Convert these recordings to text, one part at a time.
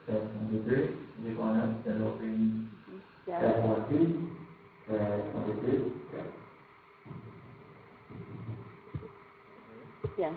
Tes 1, 2, 3. Gimana developing Yeah. tes 1, 2, tes 1, 2, 3. Yeah.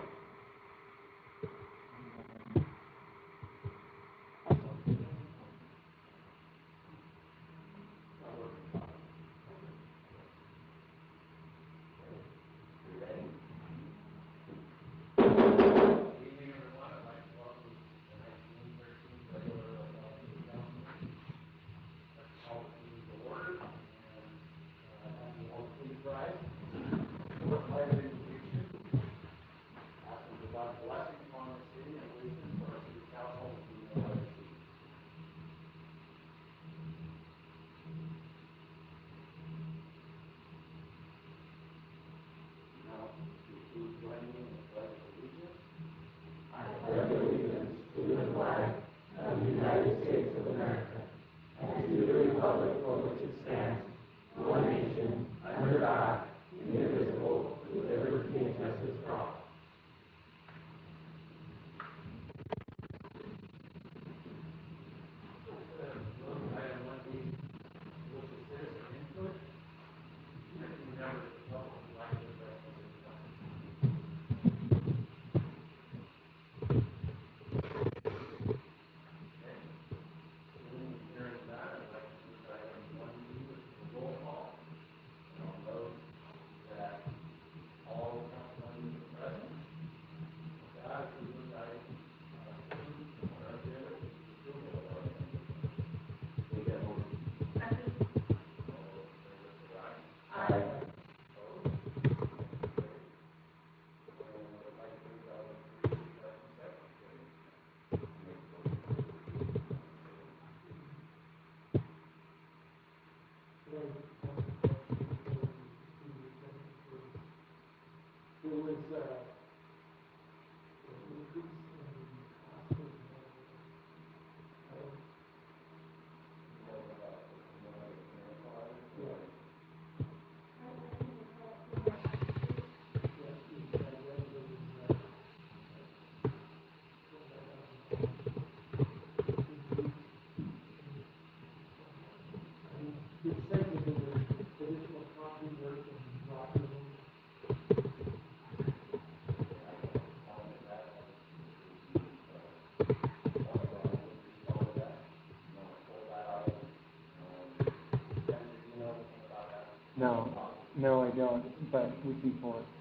No, no, I don't, but we can pull it.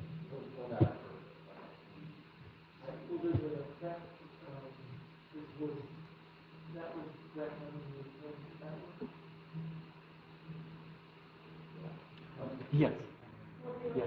Yes. Yes.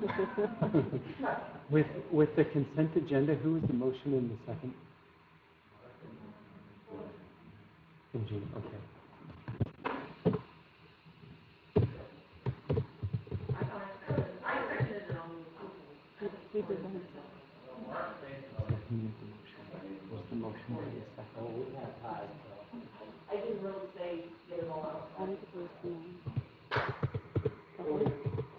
With the consent agenda, who was the motion in the second? In June, okay. He did that. So who made the motion? Was the motion in the second? I didn't really say get them all out. I think it was Simone. Okay.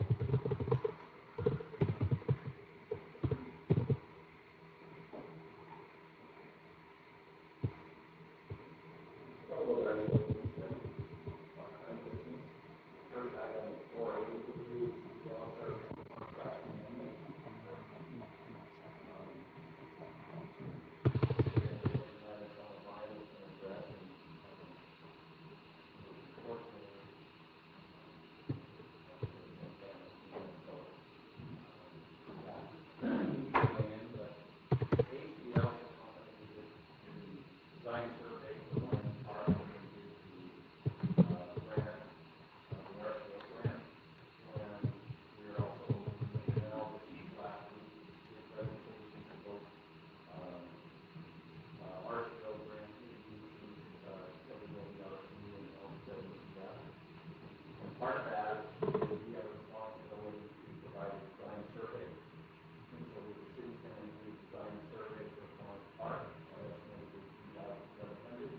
Part of that is we have a responsibility to provide a design survey. And so the city's going to do a design survey for Florence Park, estimated $2,700.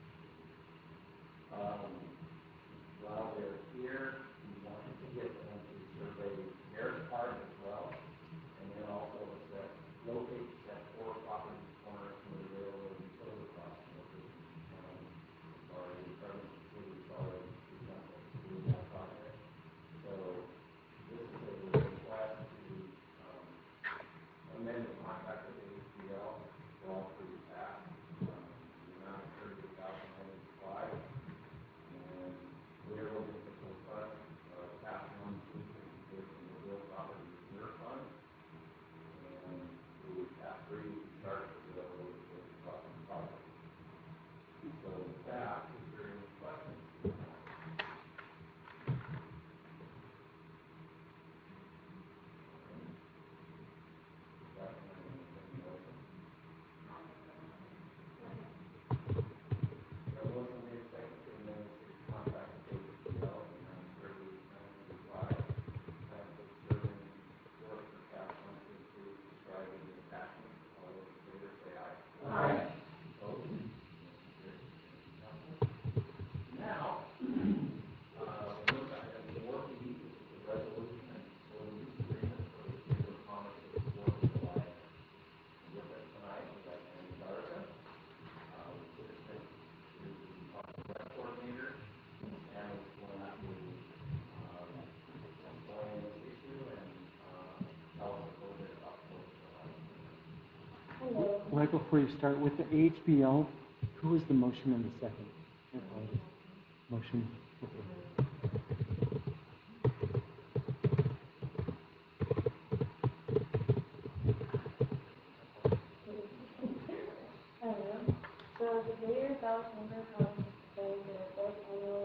While they're here, we want to get them to survey their park as well. And then also that locates that 4 property corners from the railroad and solar crossing location. Already, present city is already, for example, doing that project. So this is a request to amend the contract with HDL for all 3 tasks. The amount of $38,985. And we're looking to put funds, task 1, 2, 3, from the real property reserve fund. And the task 3, we start with the railroad crossing project. So with that, is there any questions? Right before you start, with the HBL, who was the motion in the second? Motion. Okay. So the Mayor Bell Chamber comes to their 4th annual,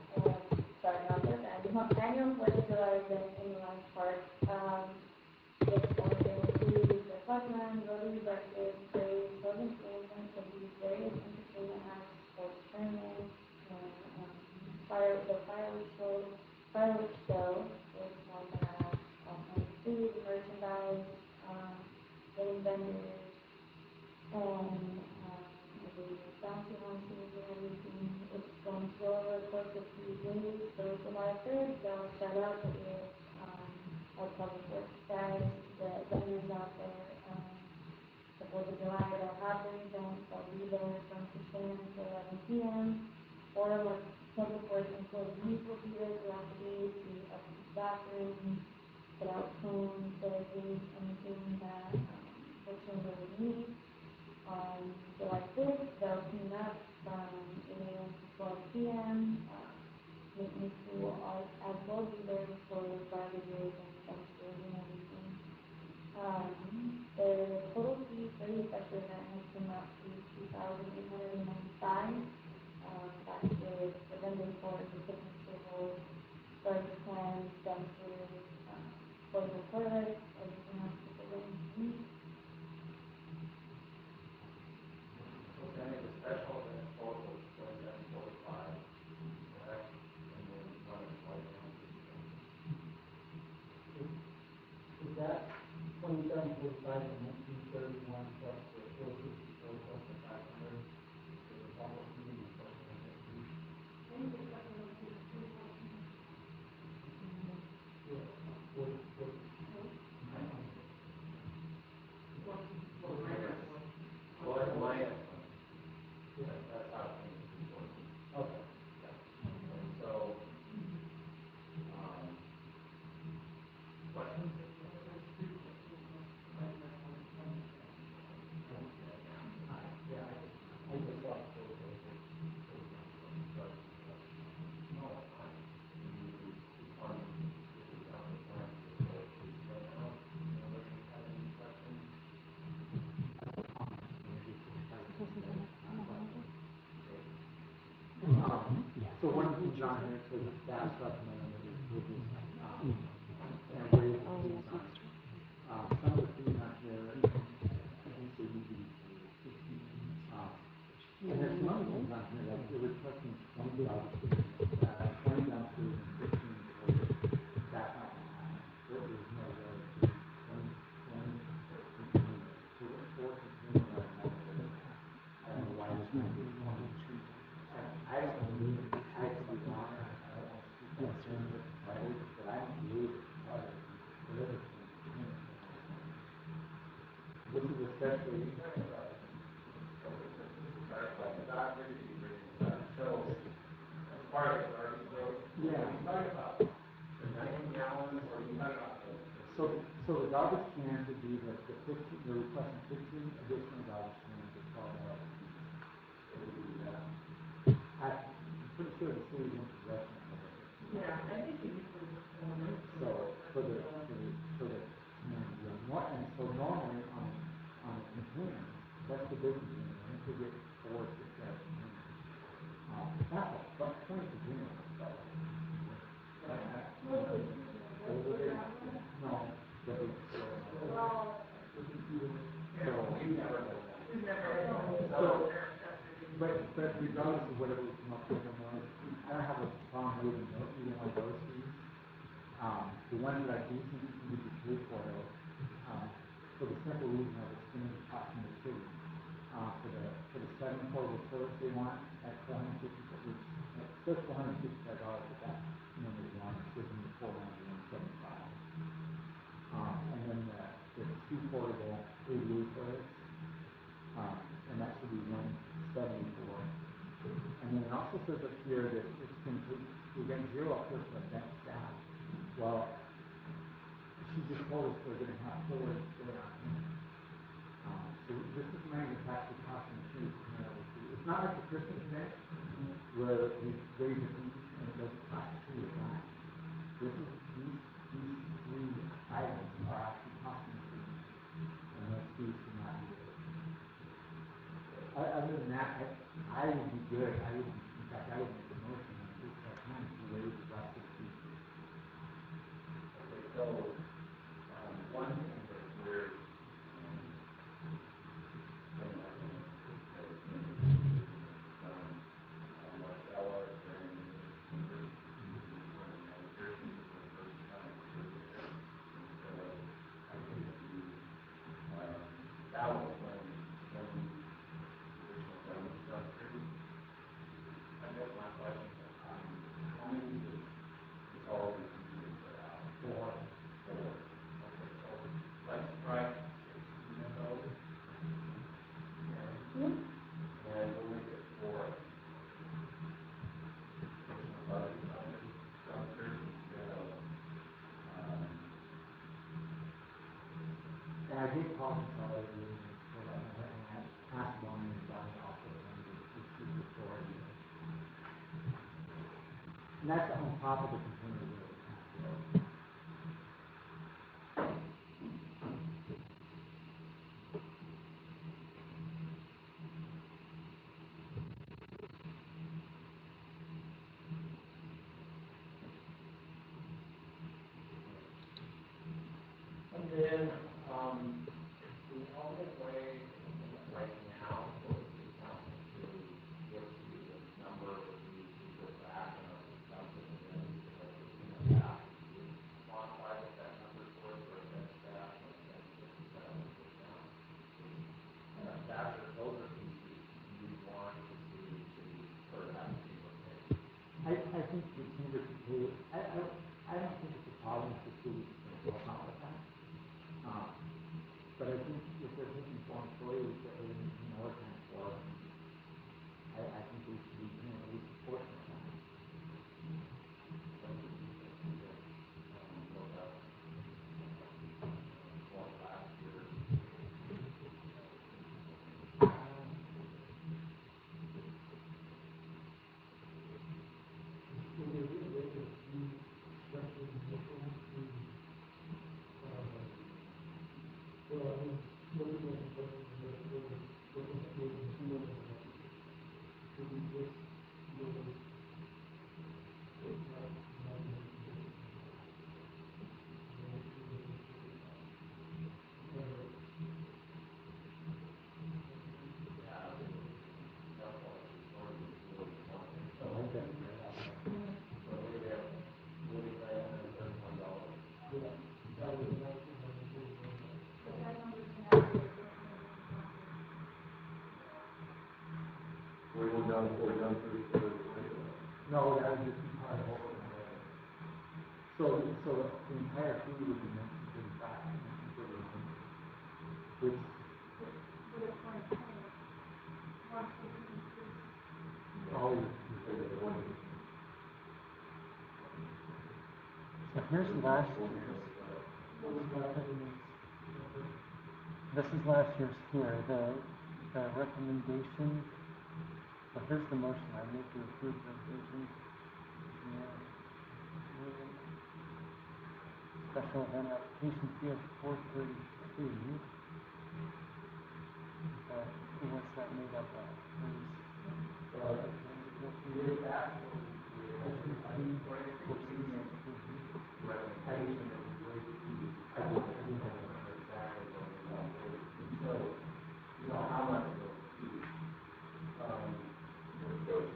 annual 4th of July event in the Lions Park. It's going to include the funland, rotary breakfast, parade, children's games and activities, various entertainment acts, sports tournaments, and the fireworks show, which is going to have food, merchandise, getting vendors, and I believe bouncy houses and everything. It's going to go over the course of 3 days. So July 3rd, they'll start out with our public works guys, the vendors out there. The 4th of July, they'll have their events. They'll be there from 6 a.m. to 11 p.m. Or like public works employees will be there throughout the day to upkeep bathrooms, put out cones, barricades, anything that the chamber would need. On July 5th, they'll clean up from 8 a.m. to 12 p.m. Maintenance will as well be there for garbages and dumpsters and everything. The total fee for the special event has come out to $2,895. That's with the vendor for the picnic tables, garbage cans, dumpsters, portable toilets, everything else that the building needs. So then it's a special event total of 2745, correct? And then run it twice on the system. Is that 2745 and 1931 plus the 464 plus the 500? So the public meeting is what we're going to do. Well, it's minus one. That's how things work. Okay. And so, questions? Yeah, I just thought it was okay. No, it's fine. It's fun. This is how the plan is going to right now. Anybody have any questions? So one of the things on here says that staff recommended is with this, and waive the fees on it. Some of the fees on here, I think they need to be paid. And there's some other things on here, like they're requesting 20 dumpsters, 20 dumpsters and 15 toilets. That's not gonna happen. There is no way to 20 containers, four containers are multiple. I don't know why this one is 20. I don't believe it. I could be wrong. I don't want to speak on terms of competitors, but I don't believe it. Deliver 20 containers. This is especially, So, as far as garbage goes, yeah. you talk about the 90 gallons, or you talk about So the garbage cans would be the 15, they're requesting 15 additional garbage cans at $12. I'm pretty sure the city's in possession of it. Yeah, I think you usually just go in. So for the cans, yeah. And so normally on a container, that's the big container, I think they get 4 or 6 containers. Not but 20 containers, but. No, the big store. you never know that. We've never. So, but regardless of whatever we come up with on those, I don't have a problem with either one of those fees. The ones that I do think need to be paid for though, for the simple reason I've explained the cost in the city. For the 7 portable toilets they want at $450, it says $455, but that number is wrong, it's within the $491.75. And then the 2 portable ADA toilets, and that should be $174. And then it also says up here that it's going to, we're getting 0 up here for event staff. Well, she just told us they're going to have 4 there on hand. So this is money that's actually costing the city. It's not like the Christmas event where we raise the fees and it doesn't cost the city a dime. These 3 items are actually costing the city, and those fees cannot be waived. Other than that, I would be good. In fact, I would make a motion on this time to waive the rest of the fees. Okay, so, one thing that we're, Marcella, Brandon, first time for there. And so, I think that was when additional government stuff through. I guess my question is, how many is all we can do put out? 4. Okay, so let's try 16 of those. And we'll make it 4. Dumpsters instead of, And I did call Consolidated and asked Bonnie about it also, and it's authority. And that's on top of the container that we have. I think the chamber should pay, I don't think it's a problem if the city can help out with that. But I think if they're taking 4 employees that are using overtime for, I think they should be paying at least a portion of that. We're done for the No, that would just be part of what we're gonna do. So the entire fee would be 1935, 1931, which, But it's going to change once we increase. oh, So here's last year's. This is last year's here, the recommendation. So here's the motion, I move to approve the revision. Special event application fee of $432. What's that made up of? how much of those fees, goes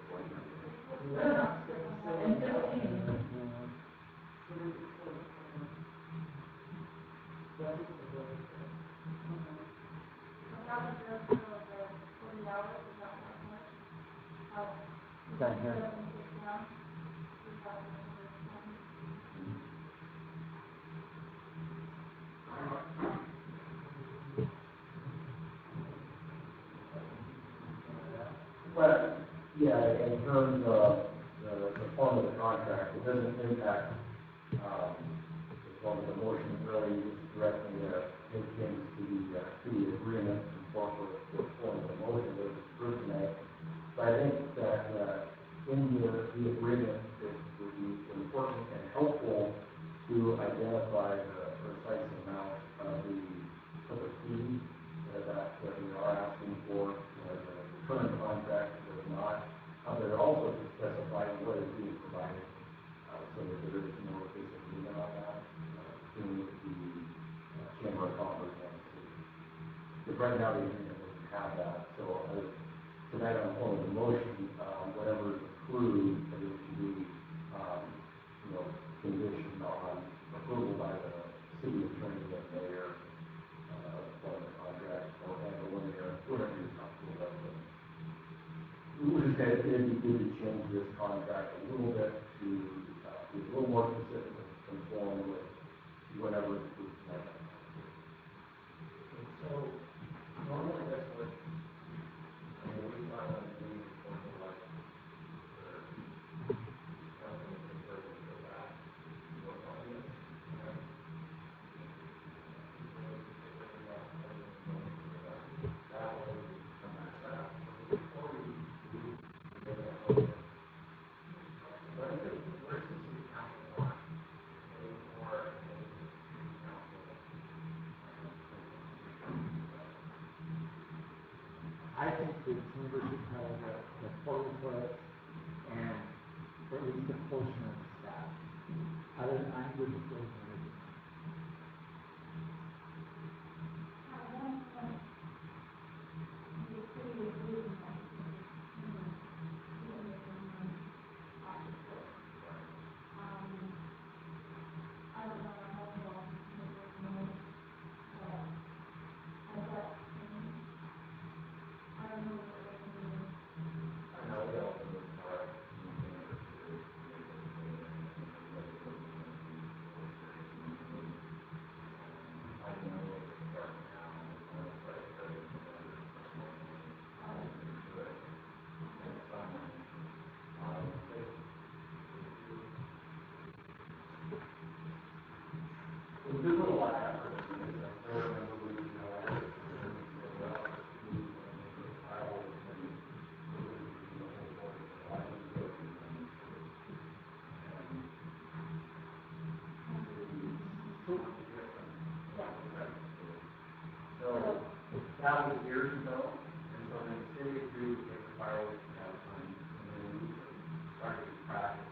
That was just for the 40 hours, is that what it was? How? Down here. 76 down, 3,120. Well, yeah, in terms of the form of the contract, it doesn't impact, the form of the motion, really just directing the changes to the agreement and form of the form of the motion that was approved tonight. So I think that, in the agreement, it would be important and helpful to identify the precise amount of the fee that we are asking for. The current contract does not, but it also specifies what is being provided, so that there is no disagreement on that, between the Chamber of Commerce and the city. Because right now, the agreement doesn't have that, so tonight on the form of the motion, whatever is approved, it should be, conditioned on approval by the city attorney and mayor, for the contract, or when they're, whatever you're comfortable with. We would just say it'd be good to change this contract a little bit to be a little more specific and conform with whatever is approved tonight. So normally that's what, we find on the form of like, where companies and persons go back and work on this, right? That way we come back to that. Before we make that motion, where's the city council want? Or city council? I think the chamber should cover the 4 employees and at least a portion of the staff. I'm good with those numbers. At one point, the city was losing money because the chamber was making money off the court. I don't know how long it was known, but has that changed? I don't know what the meeting. I know we also require in the chamber to that was years ago, and so then the city agreed to take the fireworks down, and then we started to practice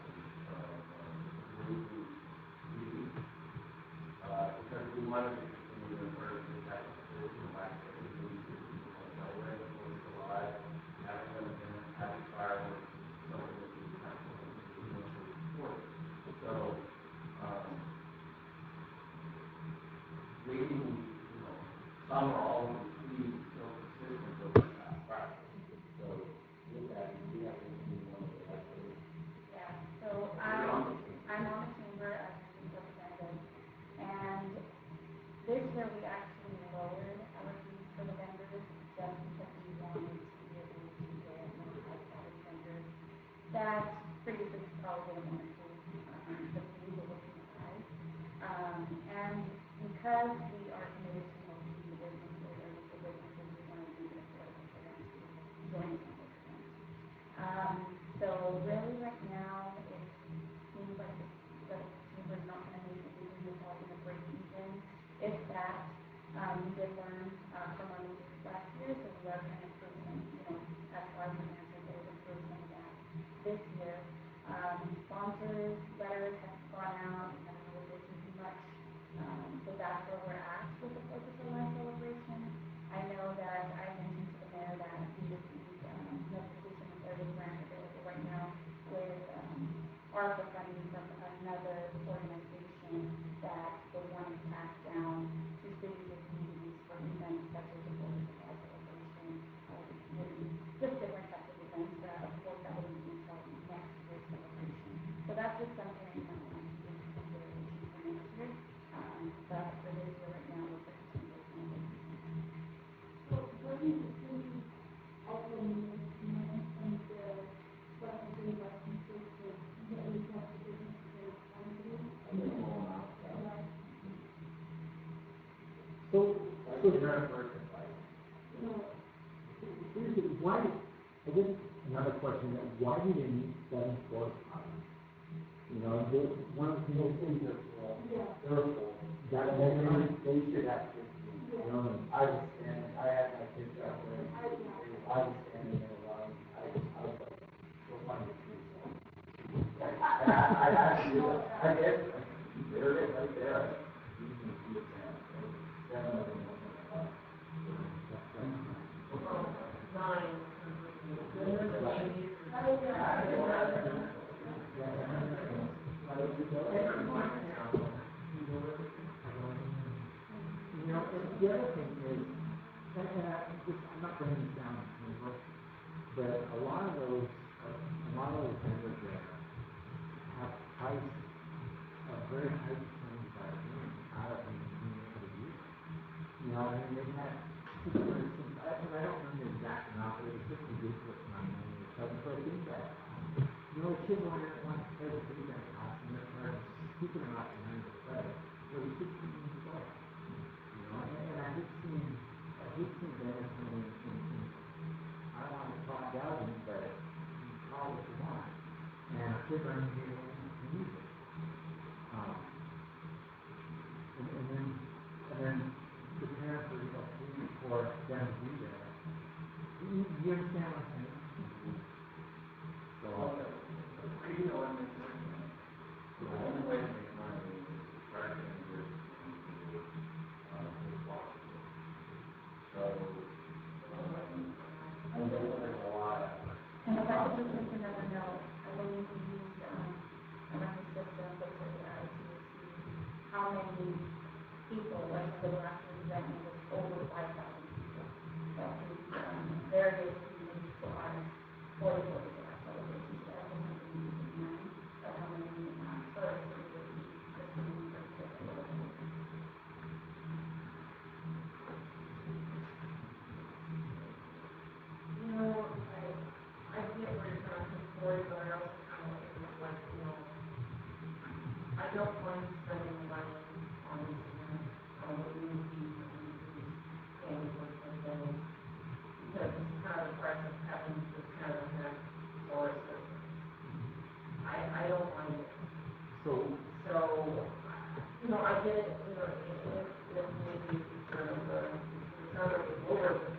because we wanted to continue to encourage the technical, like I said, we want to celebrate the 4th of July, having an event, having fireworks, something that we kind of support. So, waiting, some or all of the fees is still consistent with the past practice. So, with that, we have to continue on with that. Yeah, so I'm on the chamber as a representative, and this year we actually lowered our fees for the vendors just because we wanted to be able to get more high quality vendors that previously probably would have wanted to. The fees were looking high. And because we are committed to helping the businesses or local businesses, we want to make it affordable for them to join us on this event. So really right now, it seems like the chamber is not going to make anything, we're probably going to break even. If that, we did learn from our mistakes last year, so we are trying to improve some, as far as financial goals, improve some of that this year. Sponsors letters have gone out, we haven't really listened too much, but that's where we're at with the 4th of July celebration. I know that I mentioned to the mayor that we received notification that there is grant available right now with ARPA funding from another organization that they want to pass down to cities and communities for events such as the 4th of July celebration, and just different types of events that, of course, that will be until next year's celebration. So that's just something that you might want to take into consideration for next year. But for this year right now, we're focusing on the So, what do you think also means, and the licensing licenses for the impact of businesses on the So seriously, why, I guess another question, why do they need 7 floor pilots? One of the things that, that they should have 15. I was standing, I had my kids out there, I was standing there alone, I was like, go find your kids. And I had to do that, I guess, there it is, right there, you can see it down, so, 7 of them. The other thing is, I'm not bringing this down to chamber, but a lot of those vendors there have priced a very high percentage of our games out of them being able to use it. They've had, and I don't remember the exact amount, but it was just a ridiculous amount of money they're charging for a big bet. A kid wants to play the big bet house, and they're charging stupid amounts of money to play. But it's just being play. And I hate seeing vendors come in and I don't want to talk gouging, but you call it what you want. And our kids aren't going to be able to use it. And then the parents are paying for them to be there. You understand what I'm saying? So, the radio and the only way to make money is to attract vendors into the sponsorship. So, I know there's a lot of. And if I could just make another note, I believe we used a record system, but check it out to see how many people, like the last year's event, it was over 5,000 people. That was various communities to ours for the 4th of July celebration. So that's just something to keep in mind of how many tourists are really just coming for the 4th of July. I get where you're coming from, Cory, but I also kind of look at it like, I don't mind spending the money on these events, what we would do for these candy work and things, because it's kind of the price of having this kind of event for us. I don't mind it. So, I get it, if maybe the number was lower, but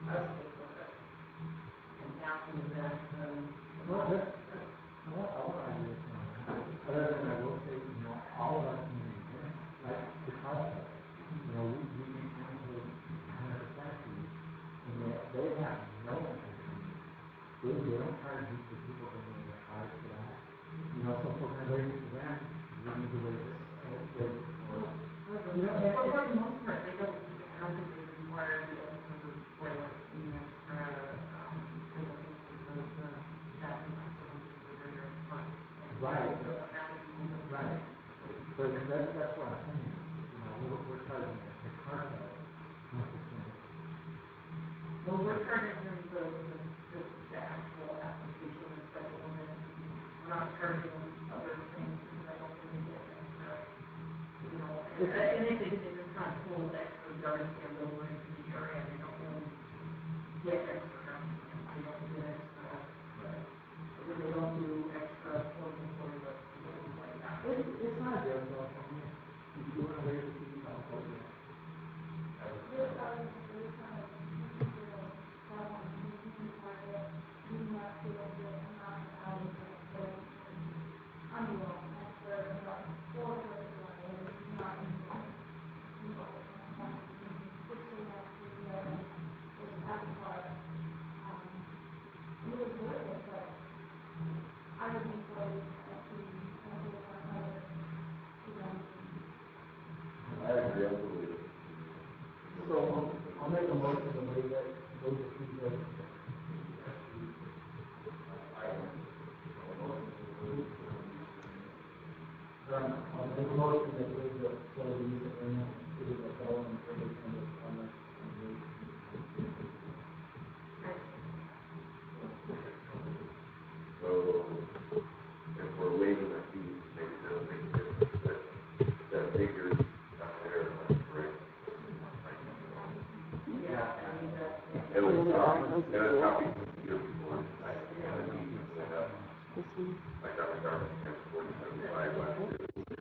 us pay for it. And half in the event, Well, I want to argue with you on that. Other than I will say, you know, all of our community events, like the car club, you know, we can pay 100% fees, and they have no entertainment. They don't charge you for people bringing their cars for that. You know, so if we're gonna raise it for them, we need to raise it for, you know, well, for the most part, they don't, I don't think they require the extra, for the extra, because I think the captain has to look at the radar front. Right. It doesn't have to be moved. right. But that's what I'm saying, is, you know, we're charging the car club 1%. Well, we're charging them the actual application and special event. We're not charging them other things because I don't think they get extra, you know, and if they just kind of pull extra yard stand over into the area, they don't really get extra yard stand. They don't get extra, they don't do extra portable toilets and things like that. It's not a deal, though, I mean, if you wanna raise the fees, I'll go with it. This ordinance is kind of, someone making target, do not feel the amount of hours that they're, unreal, and for, you know, for the it's not involved. You know, and 16 months to the other, was half part, it was worth it, but I would be for it, as with our other events. I agree, absolutely. So I'll make a motion to waive that, waive the fee that. I'll make a motion that waive the facility use agreement, including the following trade and the comments and waive the fee. So, if we're waiving the fees, maybe that'll make a difference, but that figure up there, correct? Yeah, I mean, that, It was copy here before, like, kind of neat, set up, This one, like our garbage transport, 75 bucks.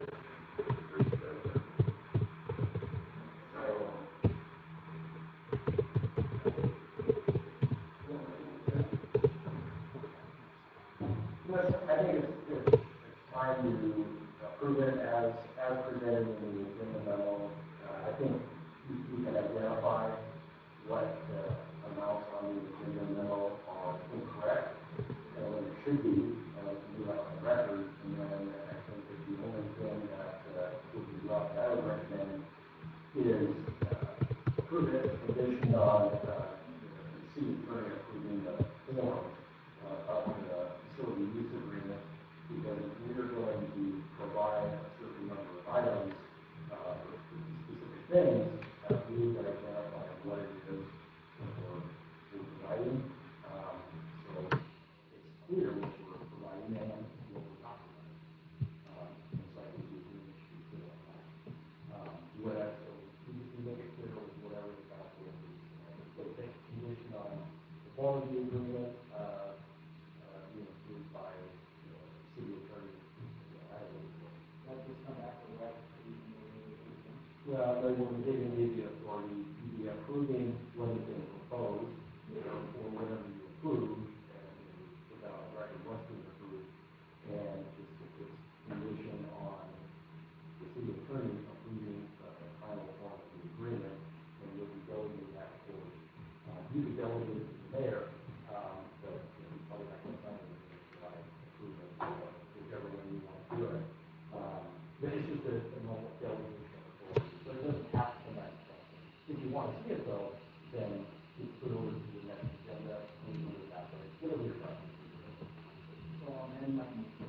I think it's fine to approve it as presented in the agenda memo. I think we can identify what amounts on the agenda memo are incorrect and what it should be, and we can do that on the record. And then I think that the only thing that would be left, I would recommend is approve it conditioned on the city attorney approving the form of the facility use agreement, because if we're going to provide a certain number of items for specific things, we need to identify what it is that we're providing. So it's clear what we're providing and what we're not providing. And so I think the agreement should be clear on that. So we make it clear with whatever the council is. So take condition on the form of the agreement, being approved by city attorney. That just come after that. Well, but when we give you the authority, you'd be approving what is being proposed, or whatever you approve, and put that on the record, what's being approved, and it's condition on the city attorney approving the final form of the agreement, and you'll be delegating that forward. You could delegate it to the mayor, but he's probably not going to sign anything until I approve it, or whichever way you want to do it. But it's just a normal delegation of authority, so it doesn't have to come back to council. If you want to see it though, then you put it over to the next agenda, and we do it that way, whatever your preference is. So I'll amend my motion.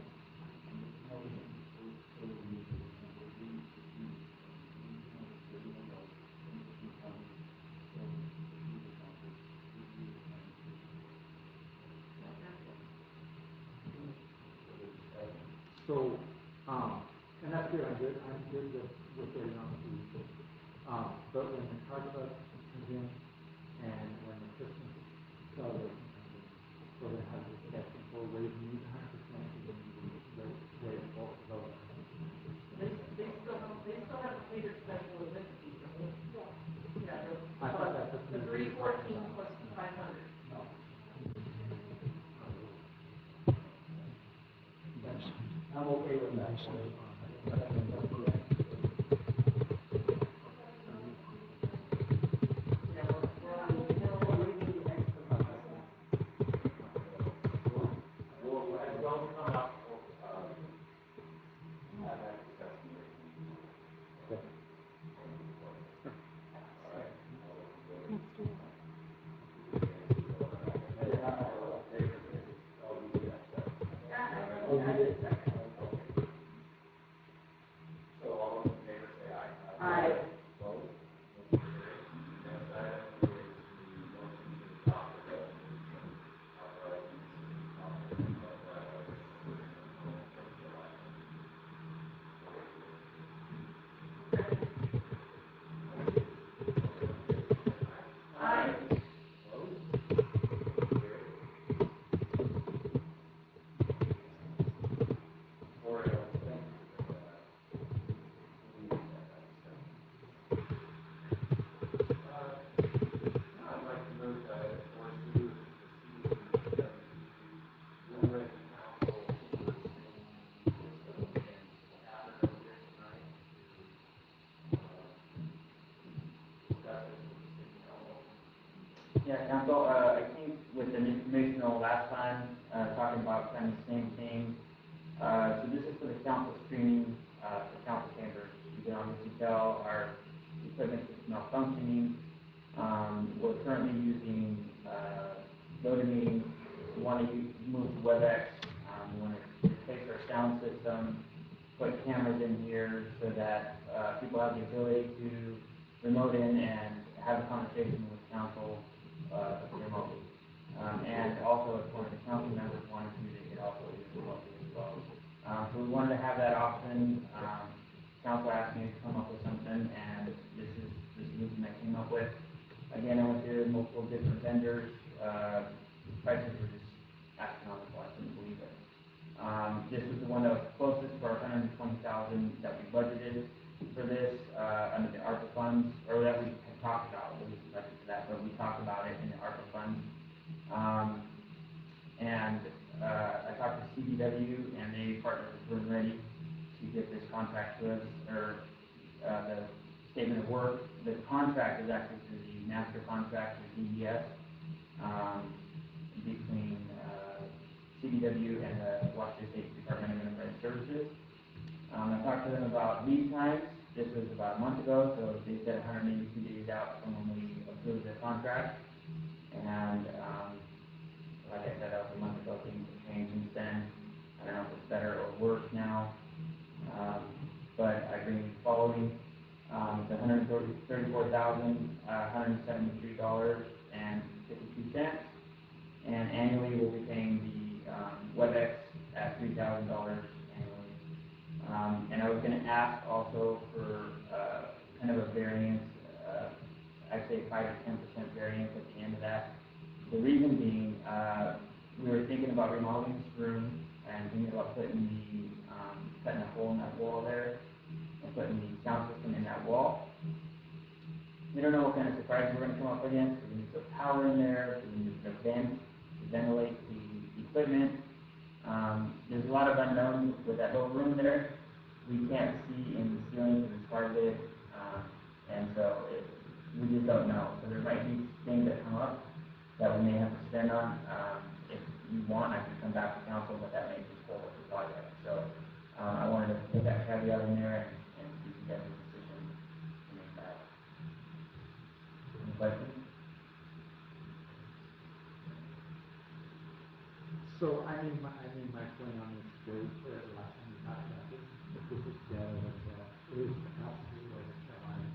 So, and that's good, I'm good with waiting on the fees. But when the car club comes in, and when the Christmas celebration comes in, we're gonna have a discussion for raising these 100%, and then raise both of those 100%. they still have to pay their special event fee, don't they? Yeah. I thought that's what The we were talking 314 about. plus the Well, as those come up, we'll, have that discussion with you. Let's do it. So all those in favor say aye. Aye. Opposed? Motion carries. Next item is the motion to adopt the resolution authorizing the city council to authorize the election. Aye. Opposed? Carried. Or else, thank you for that. We need that discussion. I'd like to move that four two is to proceed with the Blue Ridge Council sewer screening system, and we'll have her here tonight to, discuss it with the city council. Yeah, council, I think with an informational last time, talking about kind of the same thing. So this is for the council screening, for council chambers. You can obviously tell our equipment is malfunctioning. We're currently using, loader meetings. We want to move to WebEx. We want to replace our sound system, put cameras in here so that, people have the ability to remote in and have a conversation with council, remotely. And also, if one of the council members wanted to, they could also use it remotely as well. So we wanted to have that option. Council asked me to come up with something, and this is the solution I came up with. Again, I went to multiple different vendors. Prices were just astronomical. I couldn't believe it. This was the one that was closest for our $120,000 that we budgeted for this, under the ARPA funds, or that we had talked about. We didn't budget for that, but we talked about it in the ARPA funds. I talked to CDW, and they partnered with Burn Ready to get this contract to us, or, the statement of work. The contract is actually through the master contract with DES, between, CDW and the Washington State Department of Enterprise Services. I talked to them about lead times. This was about a month ago, so they said 182 days out from when we approved the contract. And, like I said, that was a month ago. Things have changed since then. I don't know if it's better or worse now. But I bring the following, the $134,173.52. And annually, we'll be paying the, WebEx at $3,000 annually. And I was gonna ask also for, kind of a variance, I'd say 5 to 10% variance at the end of that. The reason being, we were thinking about remodeling this room and thinking about putting the, cutting a hole in that wall there and putting the sound system in that wall. We don't know what kind of surprises we're gonna come up against. We need to put power in there, we need to vent to ventilate the equipment. There's a lot of unknowns with that little room there. We can't see in the ceiling because it's carpeted, and so we just don't know. So there might be things that come up that we may have to spend on. If you want, I can come back to council, but that may just hold up the project. So I wanted to put that caveat in there and see if you guys have a decision to make that. Any questions? So I made my point on this very clear the last time we talked about this. If this is dead or what's dead, it is absolutely over Carolina.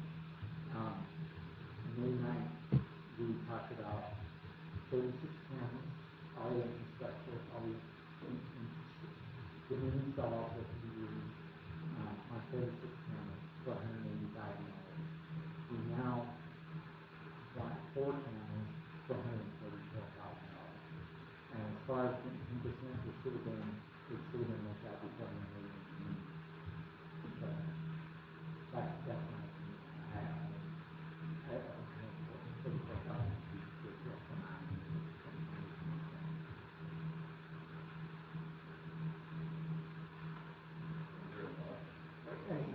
May 9th, we talked about 36 cameras, all the infrastructure, all the getting installed with the, on 36 cameras for $180,000. We now bought 4 cameras for $144,000. And as far as the 10%, it should have been looked at before we made it. So that's my opinion. I think $44,000 is ridiculous amount of money.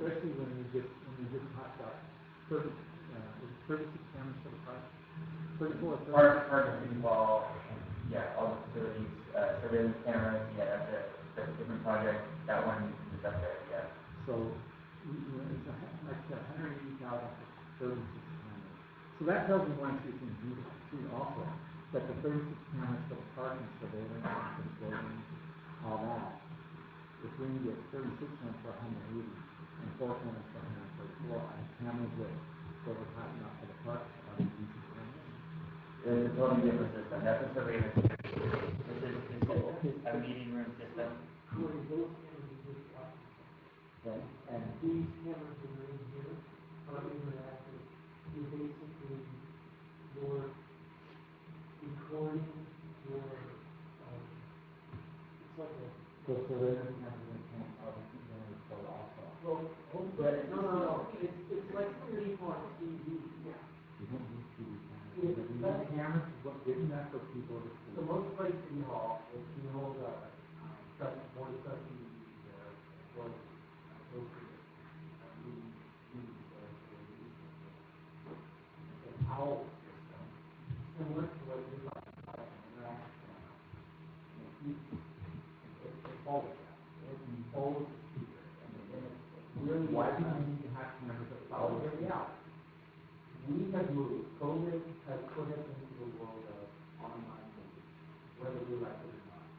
especially when you just talked about 36 cameras for the park, 34 or 30. Park and City Hall, yeah, all the facilities, surveillance cameras, yeah, that's a different project, that one is up there, yeah. So, it's like I said, 180,000 for 36 cameras. So that tells me one or two things too also, that the 36 cameras for the parking, surveillance, and for the buildings, all that, if we can get 36 ones for 180 and 4 cameras for 134, are the cameras that we're talking about for the parks, are the decent cameras? It's a totally different system, that's a surveillance. This is a meeting room system. Okay. And These cameras that are in here are interactive. You're basically, you're recording your, it's like a, so surveillance cameras are going to report also. well, but, no, it's like people on TV. Yeah. You don't need TV cameras. Yeah, The but- cameras is what good enough for people to see. So most like City Hall, if you hold board of trustees there, was, those are the, meetings there for these people. An owl system, similar to what you like, interact camera. And it keeps, it follows that, it follows the speaker, and it really. Why do you need to have cameras that follow Here we are. We have moved, COVID has put us into the world of online meetings, whether we like it or not.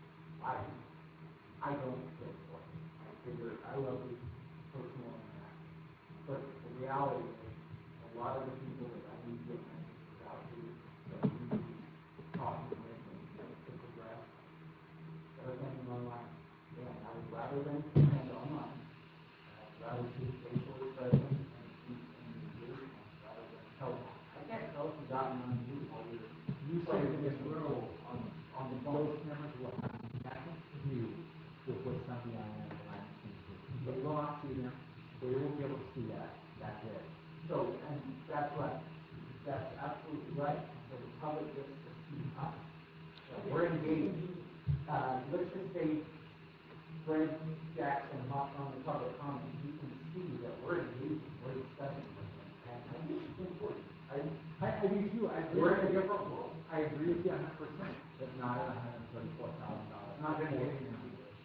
I don't care for it. I figure I love the personal interaction. But the reality is, a lot of the people that I need to get messages out to, that we need to be talking with to progress, that are thinking online, and I would rather them spend online. I'd rather see facial expressions and engagement rather than telephone. I can't tell if you've gotten on Zoom while You say in this room, on the phone. those cameras will have nothing to do with what somebody on the line sees. They will not see them, they will be able to see that, that's it. So, and that's right, that's absolutely right, so the public gets to see us. We're engaged, let's just say Fred Jackson hopped on the public comment, you can see that we're engaging, we're discussing with him, and I think it's important. I do too, We're in a different world. I agree with you 100%, but not at $134,000. Not gonna get it.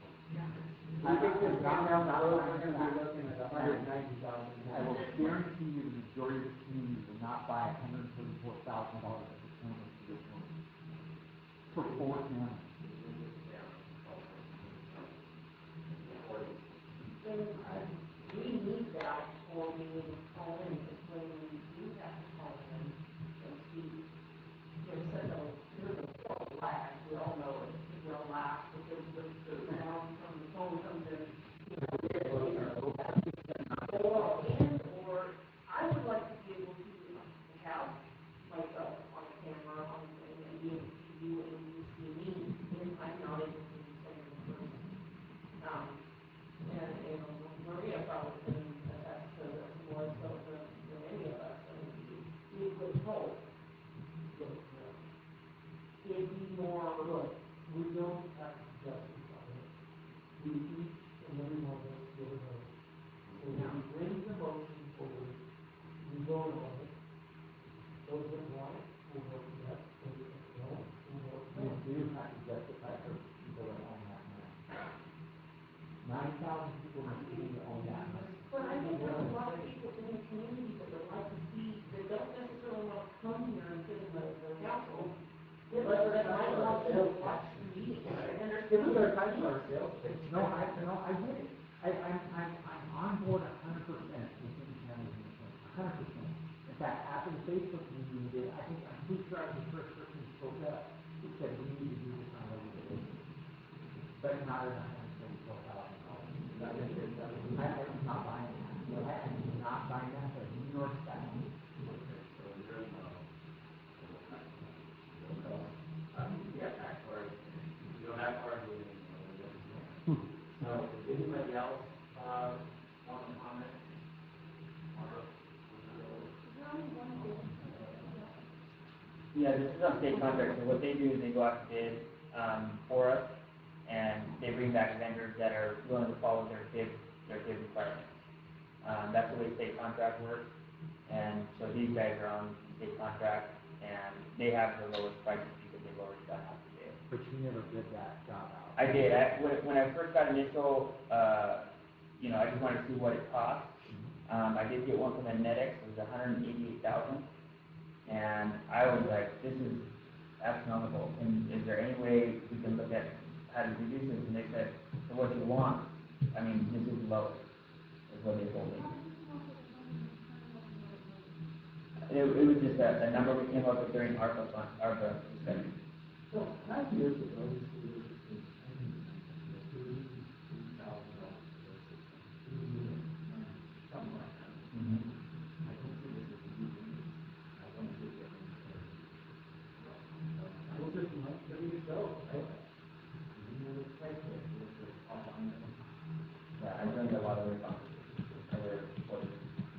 I think this down the road, we're gonna be looking at $190,000. I will guarantee you the majority of the community will not buy $134,000 of the cameras for this room. For 4 cameras. We need that, or we would call in, because when we do have to call in and speak, there's such a, lag, we all know it, we all laugh, because the sound from the phone comes in. Or I would like to be able to have, like, on the camera, on the thing, and be able to see you and you see me, and I'm not able to do something in person. And, Maria probably can attest to this more so than any of us, I mean, we would hope it'd be more, Look, we don't have to justify it. We each and every one of us give a vote. So when we bring the motion forward, we vote on it. Those that want it will vote yes, those that don't will vote no. You do have to justify for people that own that money. 9,000 people in the community own that money. but I think there's a lot of people in the community that would like to see, that don't necessarily want to come here and sit in the council. That might want to watch the meeting, and there's. It was our time for our sales pitch. No, I get it. I'm on board 100% with any cameras in the county, 100%. In fact, after the Facebook meeting we did, I'm pretty sure I was the first person who spoke up, who said we need to do this on a regular basis. But not at $134,000. I'm not buying that. I'm not buying that for New York style. So you're in yeah, that card, you don't have card with you. So, does anybody else, want to comment? Yeah, this is a state contract, so what they do is they go out to bid, for us, and they bring back vendors that are willing to follow their bid requirements. That's the way state contract works. And so these guys are on state contract, and they have the lowest prices because they've already done half the day. But you never bid that job out. I did, when I first got initial, you know, I just wanted to see what it cost. I did get one from the NetX, it was $188,000, and I was like, this is astronomical, and is there any way we can look at how to reduce this? And they said, for what you want, I mean, this is low, is what they told me. It was just a number we came up with during ARPA discussion. So, 9 years ago, this was, something like that. I don't see this as a new thing. I don't see it as I was just months ready to go, right? You know, it's like, Yeah, I joined a lot of their conversations, other employees.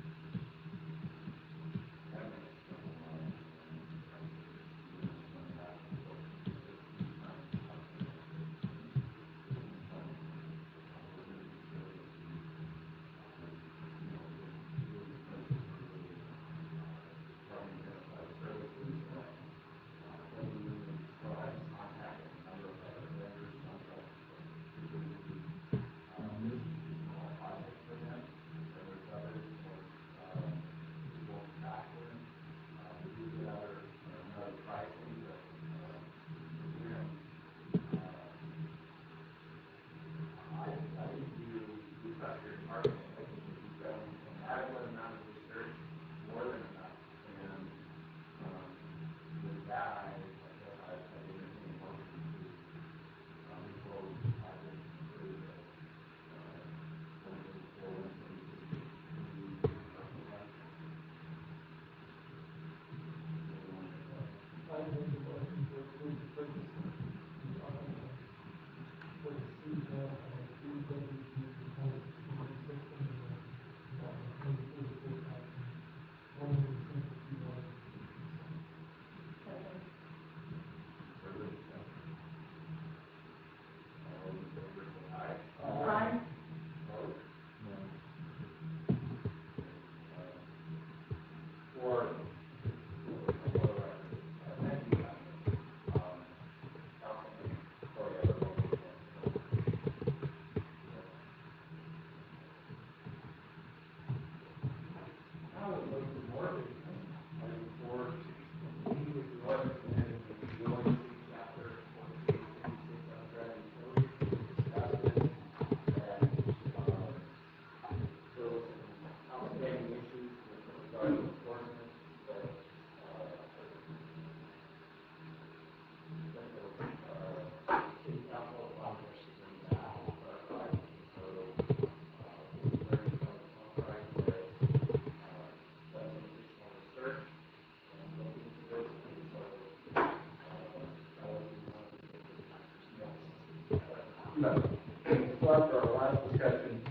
No. So after our last discussion,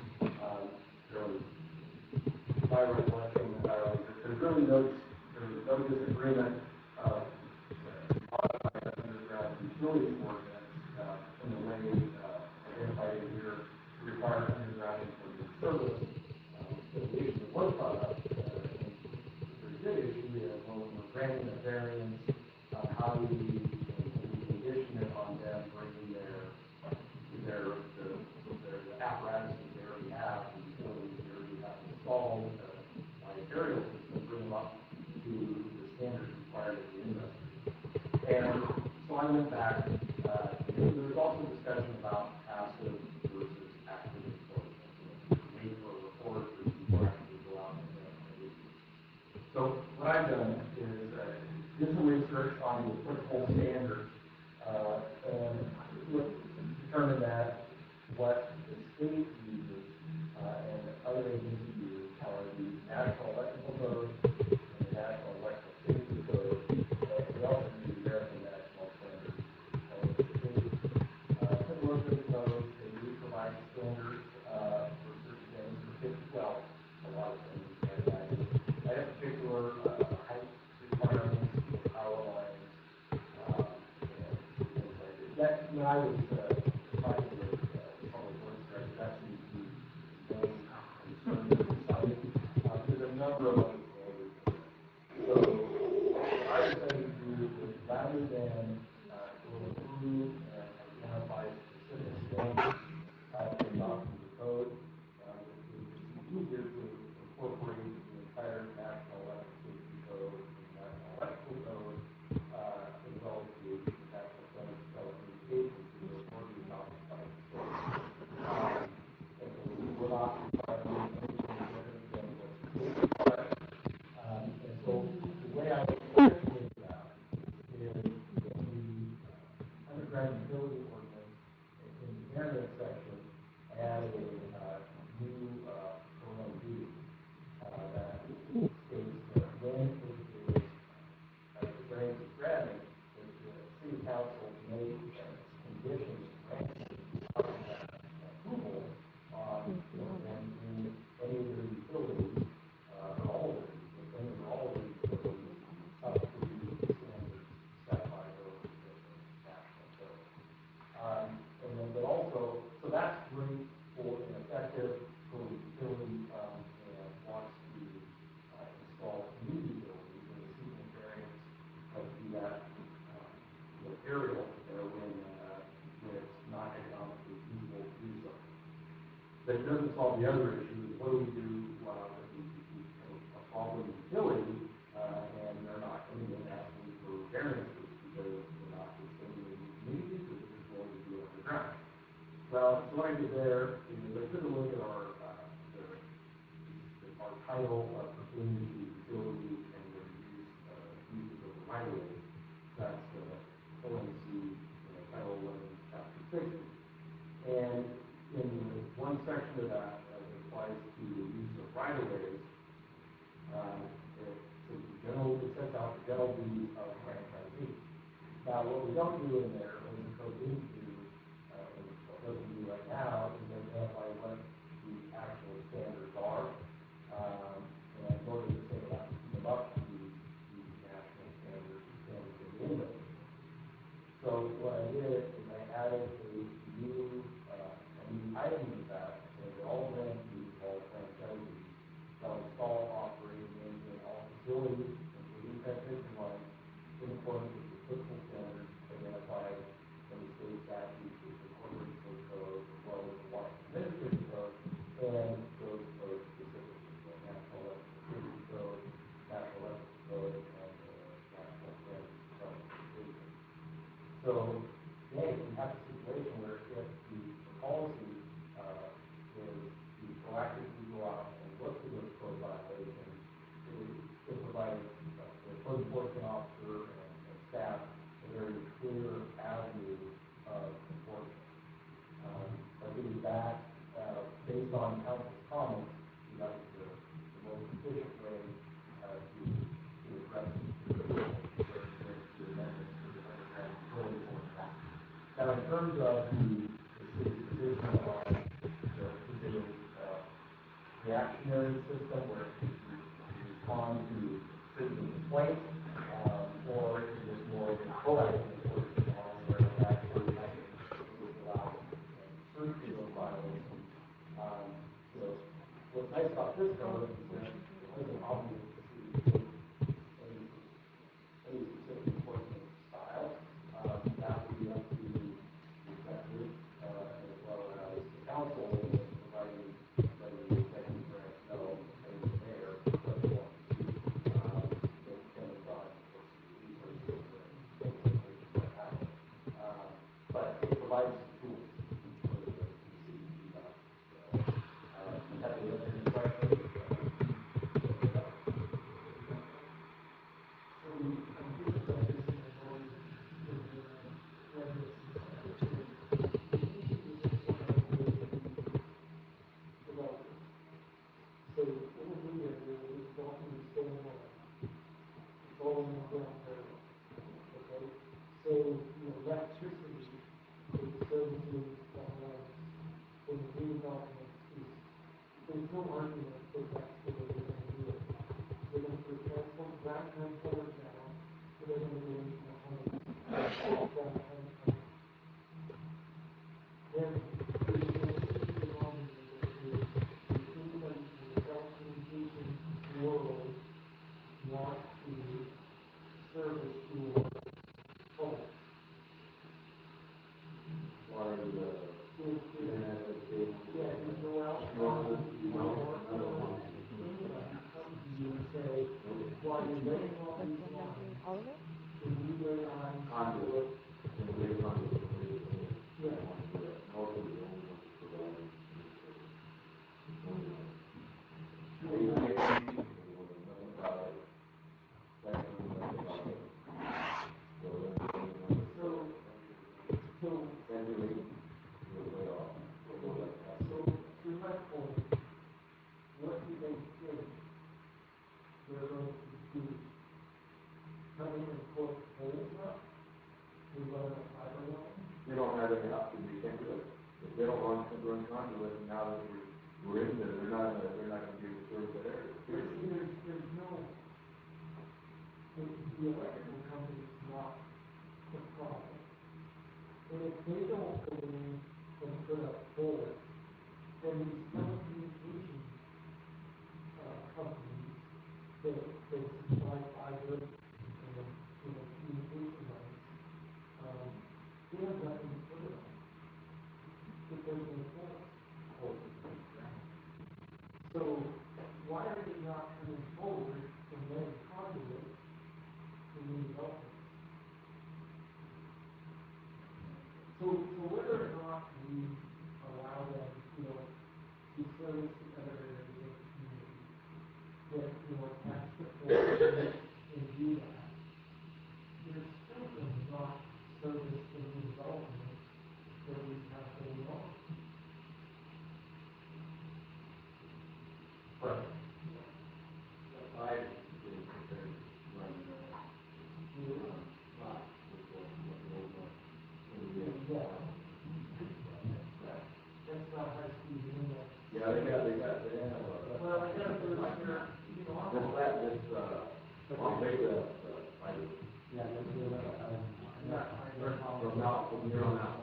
there was my recollection, there's really no disagreement, modify the underground utilities ordinance, in the way, identified in here, to require undergrounding for the service. So the issue that was brought up, the good issue is when we're granting a variance, how do we condition it on them bringing their apparatus that they already have, the utilities they already have installed, by aerial system, bring them up to the standards required of the industry. And so I went back, there was also discussion about passive versus active enforcement. Wait for a report versus actually go out and do it. So what I've done is did some research on the applicable standards, and determined that what the state uses and other agencies use are the National Electrical Code and the National Electrical Safety Code. We also use the American National Standards. The state took a look at those. They do provide standards for certain things, well, a lot of things, and I have particular height requirements for power lines and things like that. That when I was talking with Public Works Director, that's the main concern that we saw there's a number of other standards. So, what I decided to do is rather than, go through and identify specific standards, in the code, it's easier to incorporate the entire National Electric Safety Code, the National Electrical Code, as well as the National Center for Telecommunications, to the authority adopted by the state. And so we're not requiring anything different than what's required. And so the way I think about it is the underground utility ordinance in the variance section added a new parental that states that when it is variance is granted, that the city council may conditions granted approval on when any of their utilities, or all of their, if any or all of their utilities up to the standards set by those national code. And then, but also, so that's great for an effective for the utility, and wants to install new utilities and seeking variance, but do that, aerial, when it's not economically feasible to do so. But it doesn't solve the other issues. What do we do if we have a problem with utility, and they're not coming in asking for variances because they're not extending the communities, or they're just going to do it underground? Well, so what I did there is I took a look at our title pertaining to utilities and the uses of the right of way. That's OMC Title 11, Chapter 60. And in the one section of that applies to the use of right of ways, it sets out the general duties of franchisees. Now, what we don't do in there, what the code didn't do, what doesn't do right now, is identify what the actual standards are, and in order to say that to keep them up to the national standards in the index. So what I did is I added a new item with that, saying that all entities, all franchisees, shall install, operate, and maintain all facilities, including transmission lines, in accordance with the applicable standards identified in the state statutes, which the corporation code, as well as the Washington Administrative Code, and those codes specifically, the National Electrical Safety Code, National Electrical Code, and the National Center for Telecommunications. So, again, we have a situation where if the policy is to proactively go out and look for those code violations, it provides the code enforcement officer and staff a very clear avenue of enforcement. I believe that, based on council's comments, that was the most efficient way to address the amendments to the underground utility ordinance. Now, in terms of the city's position on the reactionary system, where it respond to citizen complaints, or is it more of a proactive enforcement model where it actually allows scrutiny of violations? So what's nice about this code is that it doesn't obviate the city to take any specific enforcement style. That would be up to the executive, as well as the council, providing whether the executive branch knows, and the mayor, what they want to see. It depends on, of course, the resources and implementation that happen. But it provides the tools for the city to do that. Have you looked at any questions? So what we do is walking the stone wall. It's all in the ground area. Okay? So, electricity is servicing that land. When the redevelopment is, there's no argument that that's the way they're going to do it. They're going to put transform, ground transformers down, and they're going to go into the home. Then, there's no system on the part of the internet that they. Yeah, there's no else. Anybody come to you and say, while you're laying all these lines, can you lay lines? Conduit, and they conduit. Yeah. North of the only one to provide. To my point, what do they think they're going to do? Come in and put holes up? We run a fiber line? They don't have any option, they can't do it. If they don't run conduit, and now that we're in there, they're not gonna be able to serve that area. See, there's no, the electrical company is not the problem. And if they don't go in and put up poles, then these telecommunications, companies that supply fiber and, communication lines, they have nothing to put it on. If there's no poles. So why are they not coming forward and laying conduit in these developments? So whether or not we allow them, to service the other areas of the community, that, attach the poles and do that, they're still going to not service the new development that we have going on. Right. I didn't compare run lot with the old one. Yeah. That's not high speed internet. Yeah, they have, Well, I gotta do like, I'll make that, fiber. Yeah, they're, From now, from here on out.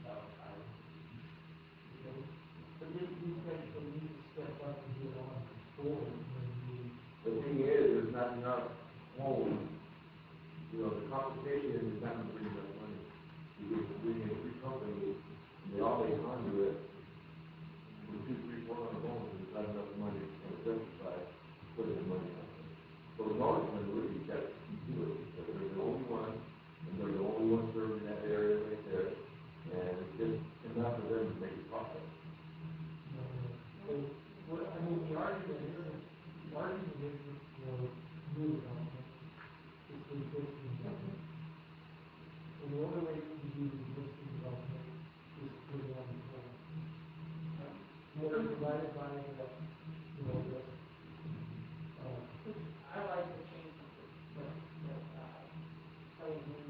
But these guys don't need to step up and get on board when The thing is, there's not enough homes, the competition is not gonna bring enough money. You get to bring in 3 companies, and they all make conduit, with 2, 3, 400 homes, there's not enough money on the business side, to put in money on it. So the government really got to do it, because they're the only one, and they're the only one serving that area right there, and it's just enough for them to make a profit. Well, I mean, the argument isn't, new development, it's existing development. And the only way to do existing development is to put it on the floor. And they're provided by the, I like the change of planning.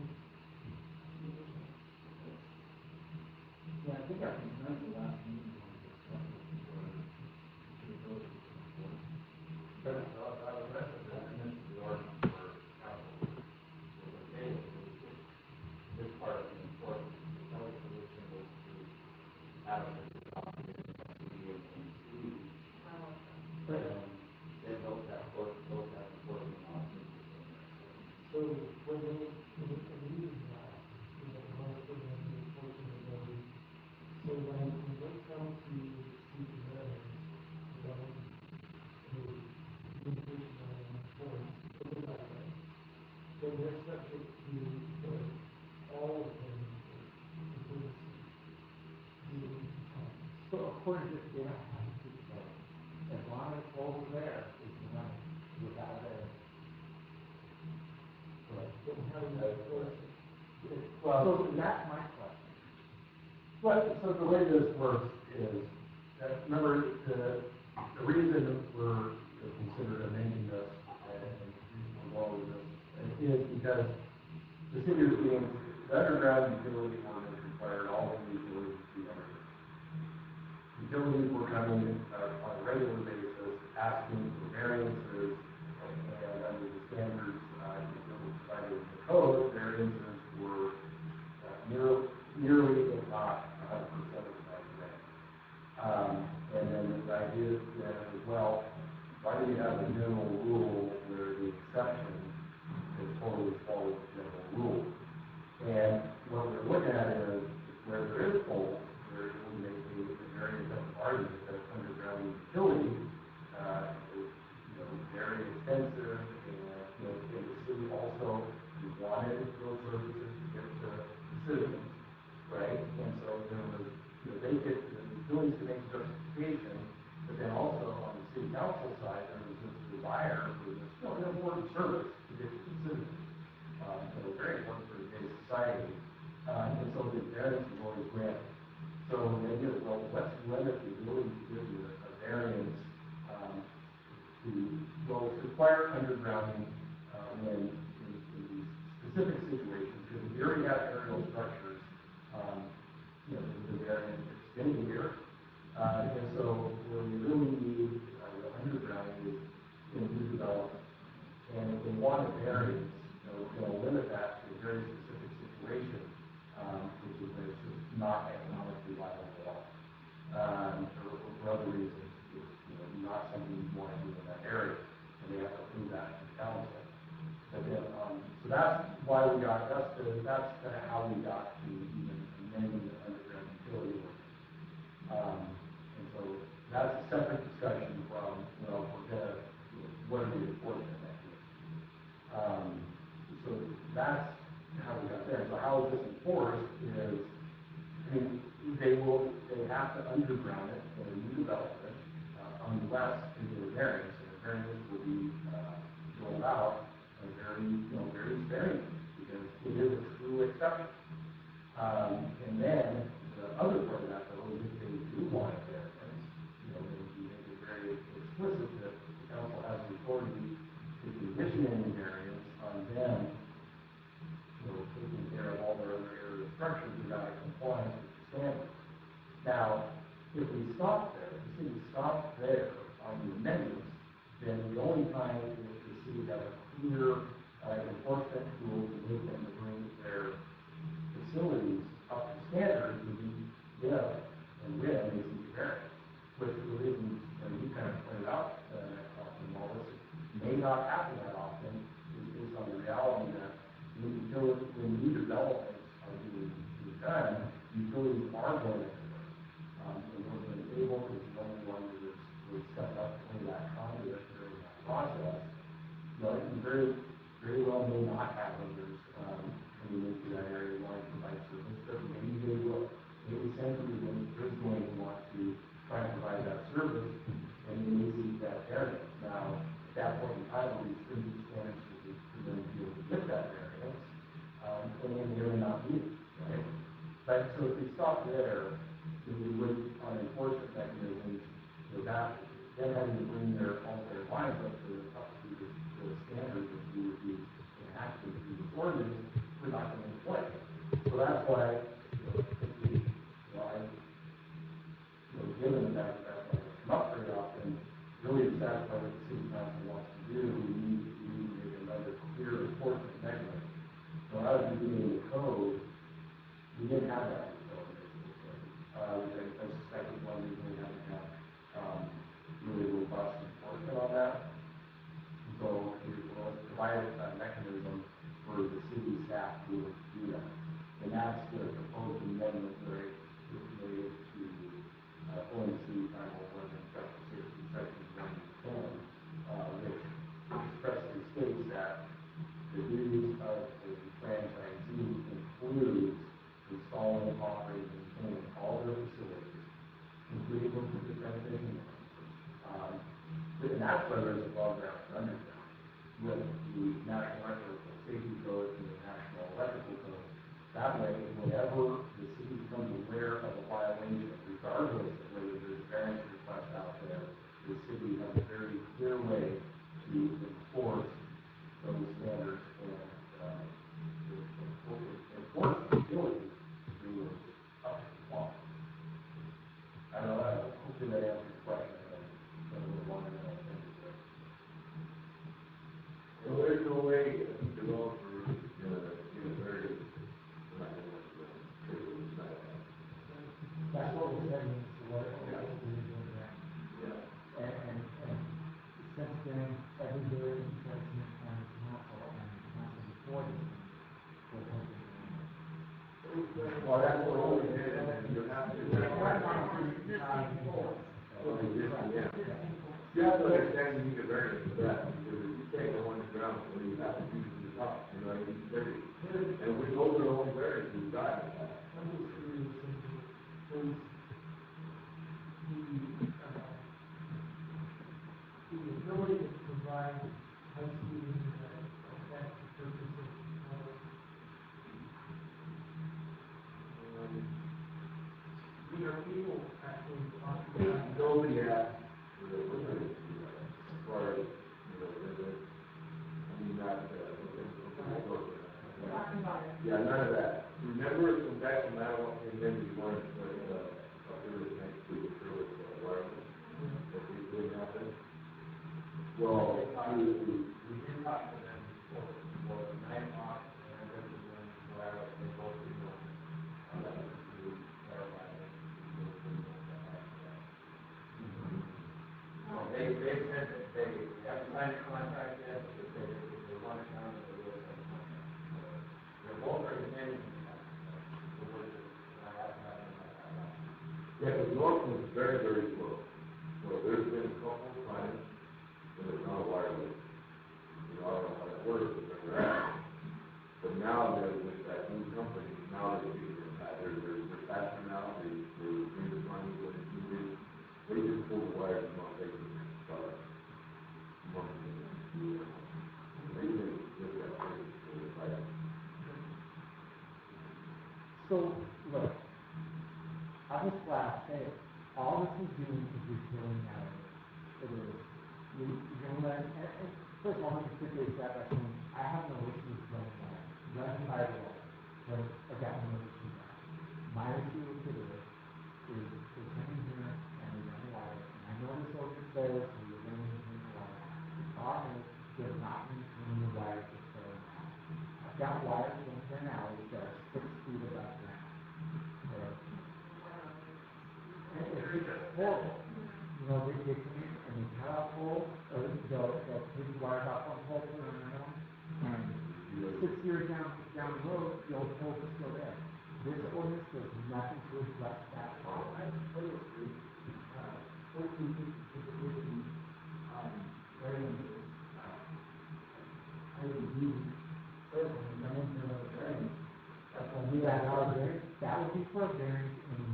yeah, I think our concerns the last meeting when we discussed this were the ability to support. The rest of it, and then the ordinance for council, was okay, it was just, this part of the important, the only solution was to have a but they built that important option. so when they, reading that, most of them, unfortunately, so when they come to seek variance, the communication line on point, then they're subject to all of them, including So according to this, they don't have to keep going. As long as over there is the money, without a. Well, So that's my question. so the way this works is, remember, the reason we're considering amending this and we're going with this is because the city of Phoenix, the underground utility ordinance required all of the utilities to be underground. Utilities were coming on a regular basis, asking for variances, and under the standards provided in the code, variances were nearly, if not 100% of the grant. And then the idea is that as well, why do you have a general rule where the exception is totally follows the general rule? And what we're looking at is where there is make it, the utilities can make justification, but then also on the city council side, there was this desire for this, an important service to get to the citizens. Very important for today's society, and so the variance is always granted. So when they get, well, let's limit the ability to give you a variance, to, well, it's required undergrounding, when in these specific situations, because if you already have aerial structures, the variance is going to be here. And so where we really need undergrounding is in new development. And if they want a variance, we're going to limit that to a very specific situation, which is that it's just not economically viable at all. Or for other reasons, it's, not something you want to do in that area, and they have to prove that to the council. But then, so that's why we got, that's kind of how we got to even amending the underground utility ordinance. And so that's a separate discussion from, we're gonna, what are the enforcement mechanisms? So that's how we got there. So how is this enforced is, they have to underground it in a new development, unless they get a variance, and a variance will be, rolled out very sparingly, because it is a true exception. And then, the other part of that, though, is if they do want a variance, then you make it very explicit that the council has the authority to condition any variance on them, taking care of all their other area structures without compliance with the standards. Now, if we stop there, if the city stops there on the amendments, then the only time that the city has a clear enforcement tool to make them to bring their facilities up to standards would be if and when they seek a variance. Which the reason, you kind of pointed out, Wallace, may not happen that often, is based on the reality that when new developments are being done, utilities are going to convert. And we're going to be able, because the only one that is really stepped up to play that conduit during that process, it very well may not have others coming into that area wanting to provide service, but maybe they will. Maybe Century is going to want to try and provide that service, and they may seek that variance. Now, at that point in time, we stringent standards for them to be able to get that variance, and then they may not need it, right? But so if we stop there, then we would, on enforcement mechanisms, that then having to bring all their lines up to the standards that we would be enacting through the ordinance, we're not going to employ it. So that's why, given that might come up very often, really to satisfy what the city council wants to do, we need to make another clear enforcement mechanism. So as we did in the code, we didn't have that in the code, which I suspect is one reason we haven't had really robust enforcement on that. So we provided a mechanism for the city staff to be able to do that. And that's the proposed amendment that is made to ONC 911 and Chapter 60, Section 110, which expressly states that the duties of the franchisee includes installing, operating, and maintaining all their facilities, including the transmission lines. And that's whether it's above ground or underground. With the National Electrical Safety Code and the National Electrical Code, that way, whenever the city becomes aware of a violation, regardless of whether there's a variance request out there, the city has a very clear way to enforce those standards and enforce the ability to bring those up to compliance. I don't know, hopefully that answers your question. A little longer than I intended to. Well, there's no way a developer is gonna get a variance. That's what we're saying, is what we're doing there. Yeah. And since then, every day, the president and the council before this, will help us. Well, that's what we did, and you have to. You have to understand you need a variance for that, because if you take the one ground, well, you have to use it the top, you need everything. And those are the only variances we got. Your people actually talk to Nobody asked for the limit to do that, as far as, I mean, not, yeah, none of that. Remember from back when I walked in, then we weren't, up there was next to the service, wireless, that we didn't happen. Well, we did talk to them for 9 o'clock, and then we went wireless, they both did one. That was to clarify that. They said that they haven't signed a contract yet, but they said if they want to come, they will sign a contract. They're both are intending to have the work that I asked about them like that. Yeah, because North was very, very slow. So there's been a couple of times when it's not wireless. I don't know how that works, but they're at. But now that with that new company, now they're faster now, they're doing the money when it's needed. They just pull the wires and not take them. So, look, I'll just flat say it. All this is doing is repealing that it is. You're gonna let, and first of all, let me quickly establish, I have no issues running that. Running by the law. But again, no issue with that. My issue with it is they come in here and they run the wires. And I know this ordinance says we're going to maintain the wires. The problem is they're not maintaining the wires that they're now. I've got wires going to an alley that are 6 feet above ground. Okay? And it's just horrible. They come in and they cut out poles, or they'll take the wires off one pole, put it on another one, and 6 years down the road, the old poles are still there. This ordinance does nothing to address that problem. I totally agree. 1450, variances, I would be certain when come into a variance, that's when we have our variance. That would be for a variance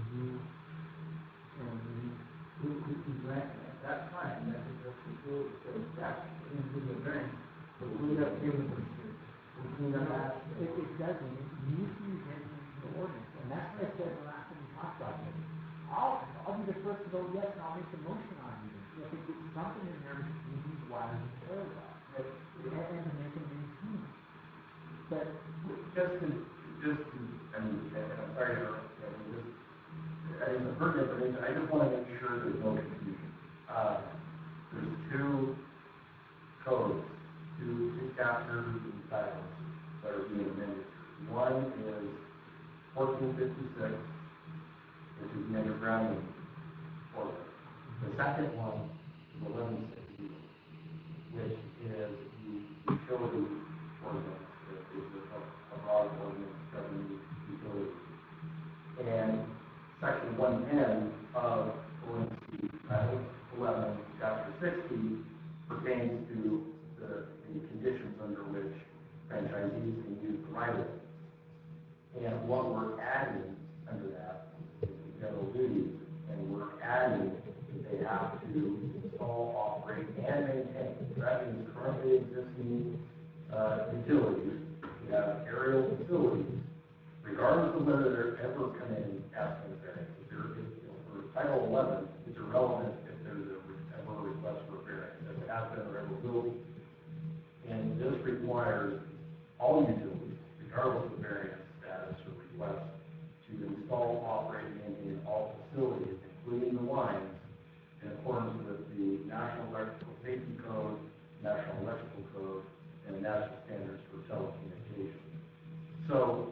We grant that, that's fine, that's just the rule, so that's, it can be a variance, but we have given them here. We clean up that. It doesn't, it needs to be written into the ordinance, and that's what I said the last time we talked about this. I'll be the first to vote yes, and I'll make the motion on it, if it gets something in there between these wires and paragraphs, and to make them maintain. But, just to, and I'm sorry to interrupt, as a pertinent information, I just want to make sure there's no confusion. There's 2 codes, two chapters and titles that are being amended. One is 1456, which is the underground ordinance. The second one is 1160, which is the utility ordinance, that is a broad ordinance governing utilities. And Section 110 of ONC Title 11, Chapter 60 pertains to the conditions under which franchisees can use the right of way. And what we're adding under that is the general duties, and we're adding that they have to install, operate, and maintain. That means currently existing utilities, we have aerial facilities, regardless of whether they're ever come in asking a variance. For Title 11, it's irrelevant if there's ever a request for a variance, as it has been or ever will be. And this requires all utilities, regardless of variance status or request, to install, operate, and maintain all facilities, including the lines, in accordance with the National Electrical Safety Code, National Electrical Code, and the National Standards for Telecommunications. So,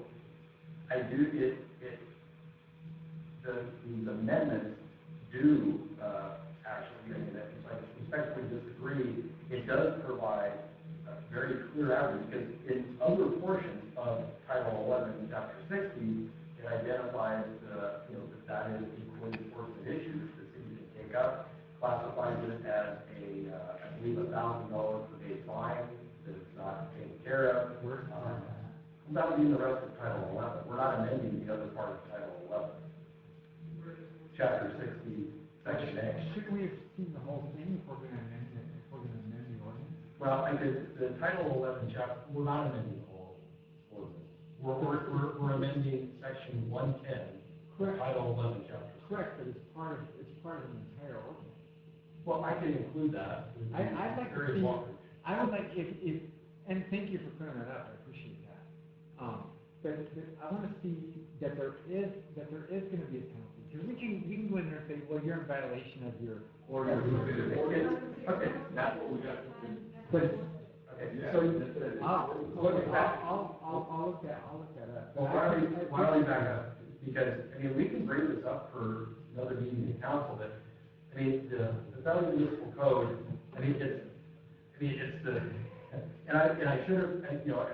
these amendments do actually, and if I respectfully disagree, it does provide a very clear avenue, because in other portions of Title 11, Chapter 60, it identifies, that is equally important issues that the city can take up, classifies it as I believe, $1,000 per day fine that it's not taken care of. That would be in the rest of Title 11. We're not amending the other part of Title 11. Chapter 60, Section A. Should we have seen the whole thing if we're going to amend it, if we're going to amend the ordinance? Well, the Title 11 chapter, we're not amending the whole ordinance. We're amending Section 110 Correct. Title 11, Chapter 6. Correct, but it's part of an entire ordinance. Well, I can include that. I'd like to Very see, long. I would like, if, and thank you for clearing that up, I appreciate that. But I wanna see that there is gonna be a penalty, because we can go in there and say, well, you're in violation of your ordinance. Okay, that's what we got to do. But, Okay, So, I'll look that up. Well, why don't we back up? Because, I mean, we can bring this up for another meeting in council, but, I mean, the Valley Municipal Code, I mean, it's the, and I should have, you know,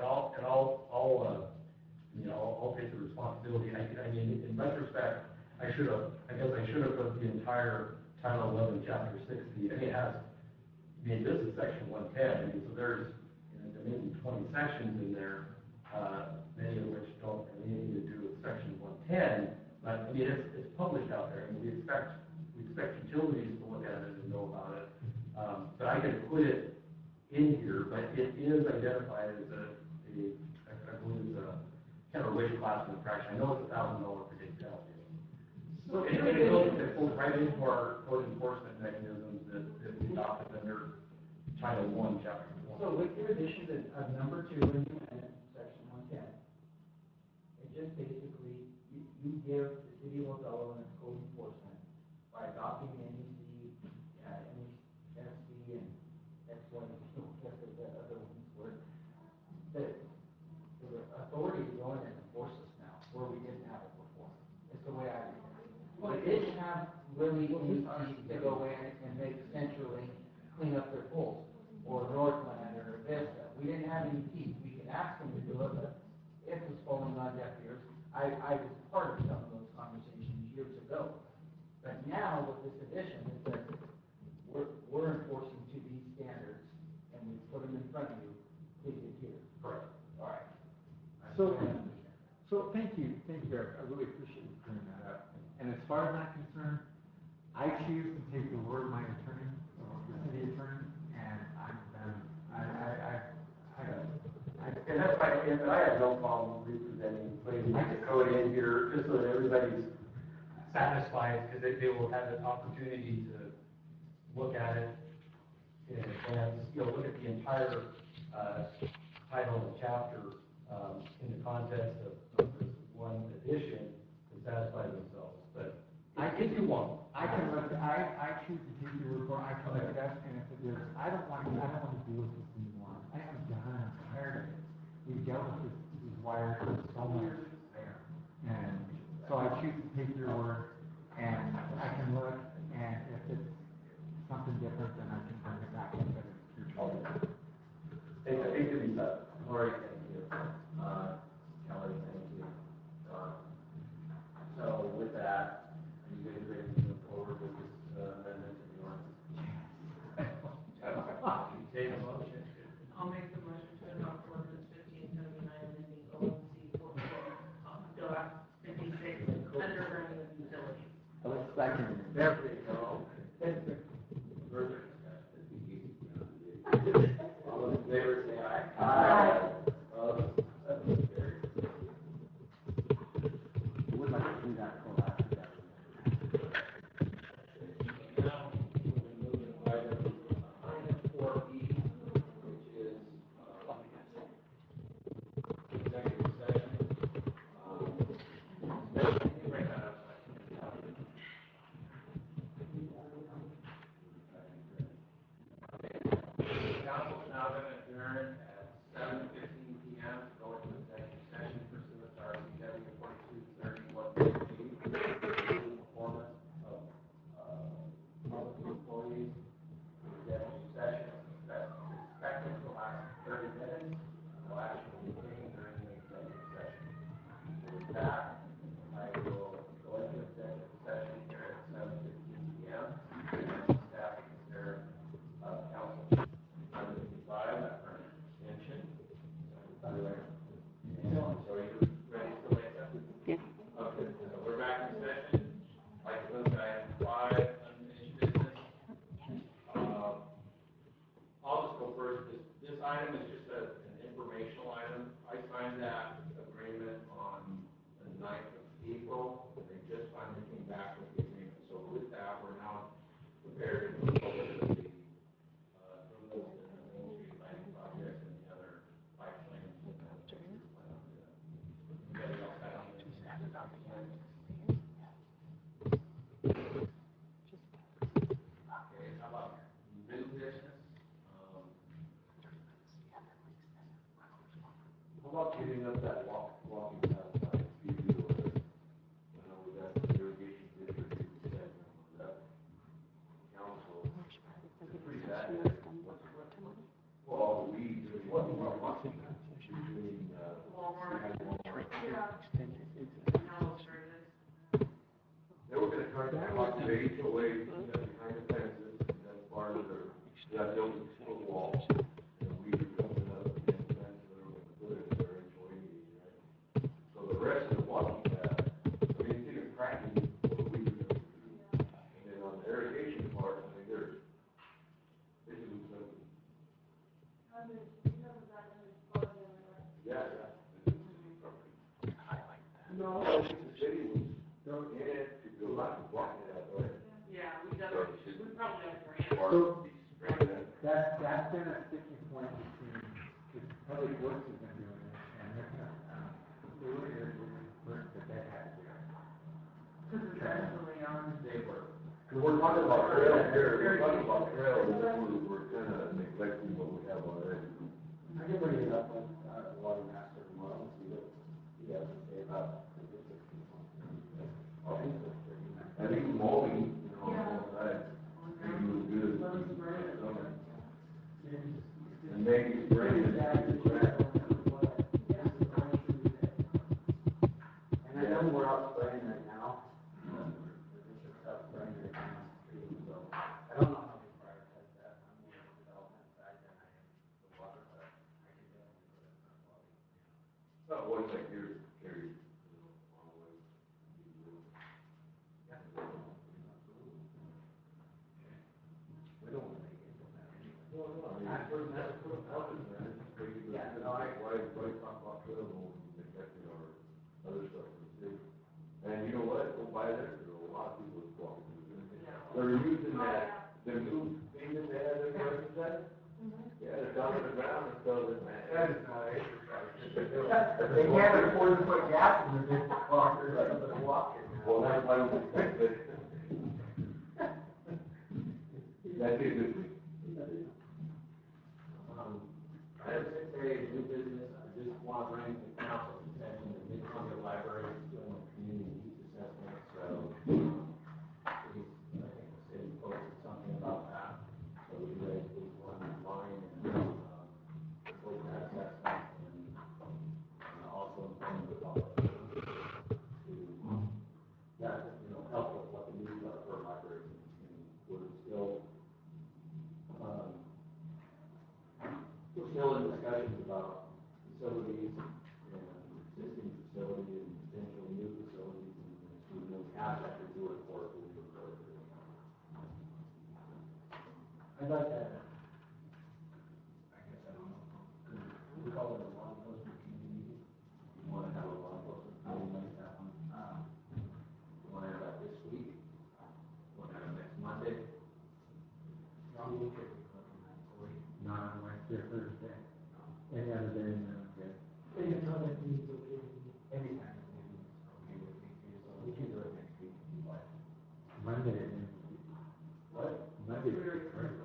I'll take the responsibility. I mean, in retrospect, I guess I should have put the entire Title 11, Chapter 60. I mean, this is Section 110, I mean, so there's, there may be 20 sections in there, many of which don't have anything to do with Section 110, but, I mean, it's published out there, and we expect utilities to look at it and know about it. But I can put it in here, but it is identified as I believe, kind of a waste class infraction. I know it's $1,000 per day penalty. So it goes right into our code enforcement mechanisms that we adopted under Title 1, Chapter 1. So with your addition of number 2 in the amendment, section 110, it just basically, you give the city of Othello and its code enforcement by adopting NEC, NEC and X1, what the other ones were, the authority to go in and enforce this now, where we didn't have it before. That's the way I read it. We didn't have really any to go in and make centrally clean up their pools, or Northland, or Vista. We didn't have any teeth. We could ask them to do it, but it was falling on deaf ears. I was part of some of those conversations years ago. But now, with this addition, it says, we're enforcing to these standards, and we put them in front of you, please adhere. Correct. All right. So thank you, Eric, I really appreciate you bringing that up. And as far as I'm concerned, I choose to take the word of my attorney, or the city attorney, and I'm done. and that's why, and I have no problem representing, putting the code in here, just so that everybody's Satisfied, because they will have an opportunity to look at it and look at the entire title and chapter in the context of this one edition to satisfy themselves. But if you want, I choose to take your report, I can look at that, and if it is, I don't want to deal with this anymore. I am done, I'm tired of it. We've dealt with these wires for so much. And so I choose to take your word, and I can look, and if it's something different, then I can bring it back into the future. I think to be said. Lori, thank you. Kelly, thank you. So with that, are you guys ready to move forward with this amendment to the ordinance? Take a motion. I'll make the motion to adopt ordinance 1579, amending OMC 14.56, underground utilities. Second. There we go. Further discussion. All those in favor say aye. Aye. Opposed? That motion carries. I would like to see that go back to that. Now, we're going to move to item 4E, which is executive session. Bring that up. Council is now going to adjourn at 7:15 p.m. to go into executive session pursuant to RCW 4231. April, and they just finally came back with the agreement. So with that, we're now prepared to move forward with the, approvals and the Main Street lighting projects and the other bike lanes and the street plan. Anybody else have anything? Okay, how about new business? How about getting up that walking path by View or, I know we got the irrigation district, you said, that council, it's pretty bad. Well, all the weeds, what walking path between, they were gonna try to cut the HOA, behind the fences, and then part of their, that building still walls. And we were coming up against the fence, they were gonna put it in their HOA meeting, right? So the rest of the walking path, I mean, it's even cracking what we were gonna do. And then on the irrigation part, I mean, there's, they do something. Yeah, yeah. No, the city was in it to go out and walk that way. Yeah, we probably have grants. So, that's been a sticking point between, the public works has been doing it, and they're gonna, they were irrigating first, but they had to do it. Because eventually on. They were. We're talking about trails here, we're talking about trails, we're kind of neglecting what we have already. I can bring it up with, the water master tomorrow, and see what he has to say about the district. I think mowing, you know, all that, they do good. And maybe spring is And I know we're out spraying right now, the district's out spraying right now, so I don't know how we prioritize that, I'm more on the development side than I am the water, but I can definitely put it in our water. It's not always like yours, carry, all the way. We don't want to make it from that. Well, no, I mean, that's what happens, man, it's crazy, but why talk about trail when we're neglecting our other stuff in the city? And you know what, go by there, there are a lot of people that's walking through there. They're using that, the new thing that they have in Washington. Yeah, they're down on the ground and so that, man, that is not exercise. They can't afford to put gas in the district, well, they're walking. Well, that's why we think that. That's a good thing. Item 6A, new business, I just want to bring to council's attention that Mid-Columbia Library is doing a community needs assessment, so, I think the city posted something about that, so we guys please go online and, post that assessment, and, also inform the public to, that, help with what the needs are for libraries, and we're still in discussions about facilities and existing facility and potential new facilities, and we will have that to do it for we prefer to. I'd like to, I guess I don't know, we call it a law enforcement community. You want to have a law enforcement committee like that one? You want to have that this week? You want to have it next Monday? Not on Wednesday or Thursday, any other day, okay. Anytime that means okay with me. Anytime that means okay with me, too, so we can do it next week if you like. Monday, What? Monday. Monday at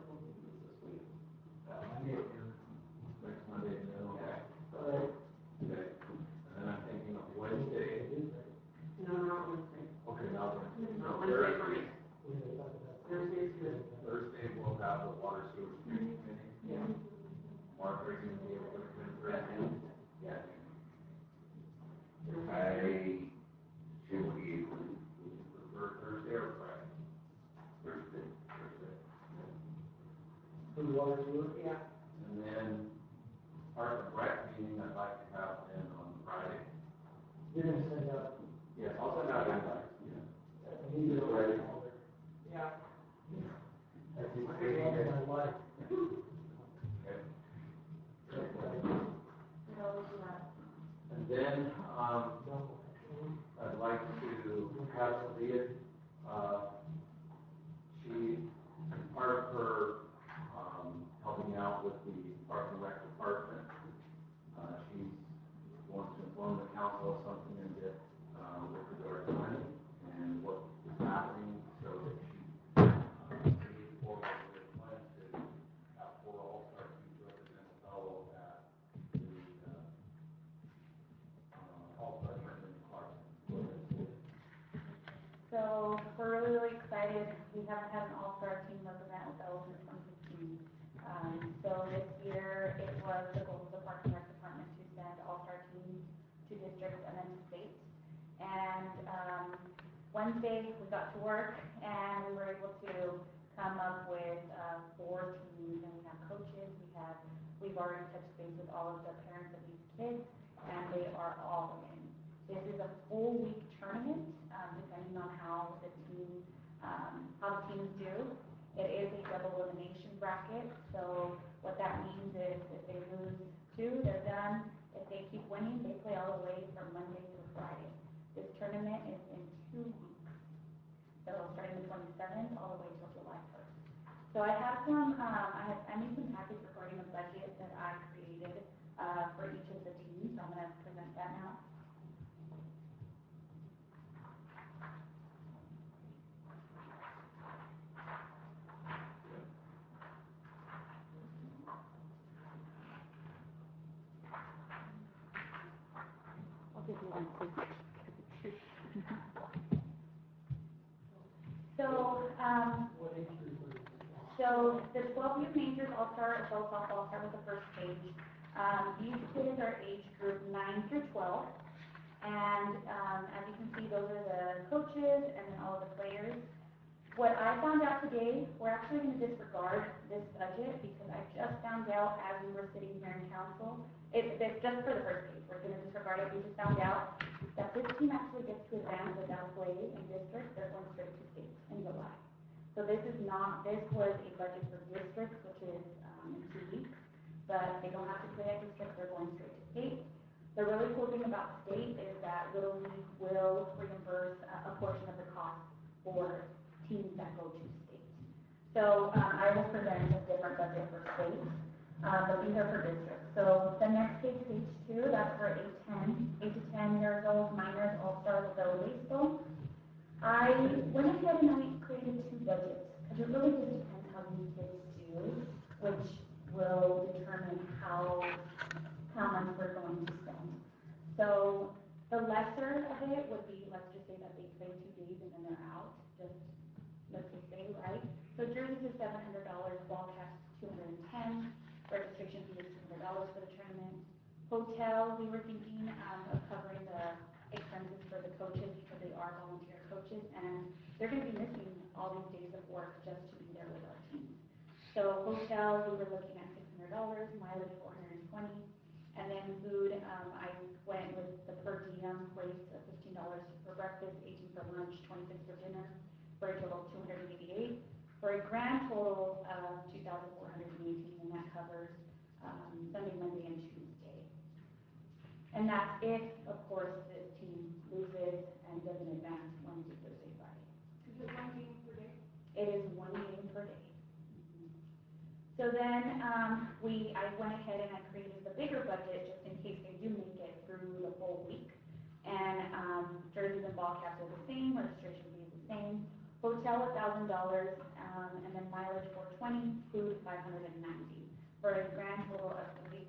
noon. Next Monday, and then, okay. All right. Okay. And then I'm thinking of Wednesday. No, not Wednesday. Okay, now Wednesday. Not Wednesday for me. Thursday's good. Thursday, we'll have the water sewer screening committee. Yeah. Mark, are you gonna be able to come for that? Yeah. I should be able to, would you prefer Thursday or Friday? Thursday. For the water sewer? Yeah. And then, part of the rec meeting, I'd like to have then on Friday. You're gonna send out. Yes, I'll send out invites, yeah. I need to know where you're going. Yeah. That's the experience of my life. Okay. No, it's not. And then, I'd like to have Celia, she, part of her, helping out with the Park and Rec department, she's going to inform the council of something and get, with regard to money and what is happening, so that she, can move forward with a plan to have 4 all-star teams represent the fellow at the, all-star tournament in Clarkston. So we're really, really excited. We haven't had an all-star team represent Othello since 2015. So this year, it was the goal of the Parks and Rec Department to send all-star teams to districts and then to state. And Wednesday, we got to work and we were able to come up with 4 teams. And we have coaches. We've already touched base with all of the parents of these kids, and they are all in. This is a full week tournament, depending on how the teams do. It is a double elimination bracket, so what that means is if they lose 2, they're done. If they keep winning, they play all the way from Monday through Friday. This tournament is in 2 weeks, so starting the 27th all the way till July 1st. So I have some, I made some packets regarding a budget that I created for each of the teams. I'm going to present that now. So the 12U majors all-star, adult softball start with the first page. These kids are age group 9 through 12. And as you can see, those are the coaches and then all of the players. What I found out today, we're actually going to disregard this budget because I just found out as we were sitting here in council, it's just for the first page, we're going to disregard it. We just found out that this team actually gets to advance without play in districts. They're going straight to state in July. So this was a budget for districts, which is in 2 weeks, but they don't have to play at districts, they're going straight to state. The really cool thing about state is that Little League will reimburse a portion of the cost for teams that go to state. So I will present a different budget for state, but these are for districts. So the next page, page 2, that's for 8 to 10 years old, minors, all-stars, Othello baseball. I went ahead and I created 2 budgets, because it really just depends how these kids do, which will determine how much we're going to spend. So the lesser of it would be, let's just say that they play 2 days and then they're out, just let's just say, right? So jerseys is $700, ball caps $210, registration fee is $200 for the tournament. Hotel, we were thinking of covering the expenses for the coaches because they are volunteer coaches and they're going to be missing all these days of work just to be there with our team. So hotel, we were looking at $600, mileage $420, and then food, I went with the per diem rates of $15 for breakfast, $18 for lunch, $26 for dinner, for a total of $288, for a grand total of $2,418, and that covers Sunday, Monday, and Tuesday. And that's if, of course, this team loses and doesn't advance Wednesday, Thursday, Friday. Is it 1 game per day? It is 1 game per day. So then I went ahead and I created the bigger budget just in case they do make it through the full week. And jerseys and ball caps are the same, registration fee is the same. Hotel $1,000, and then mileage $420, food $590, for a grand total of $3,120.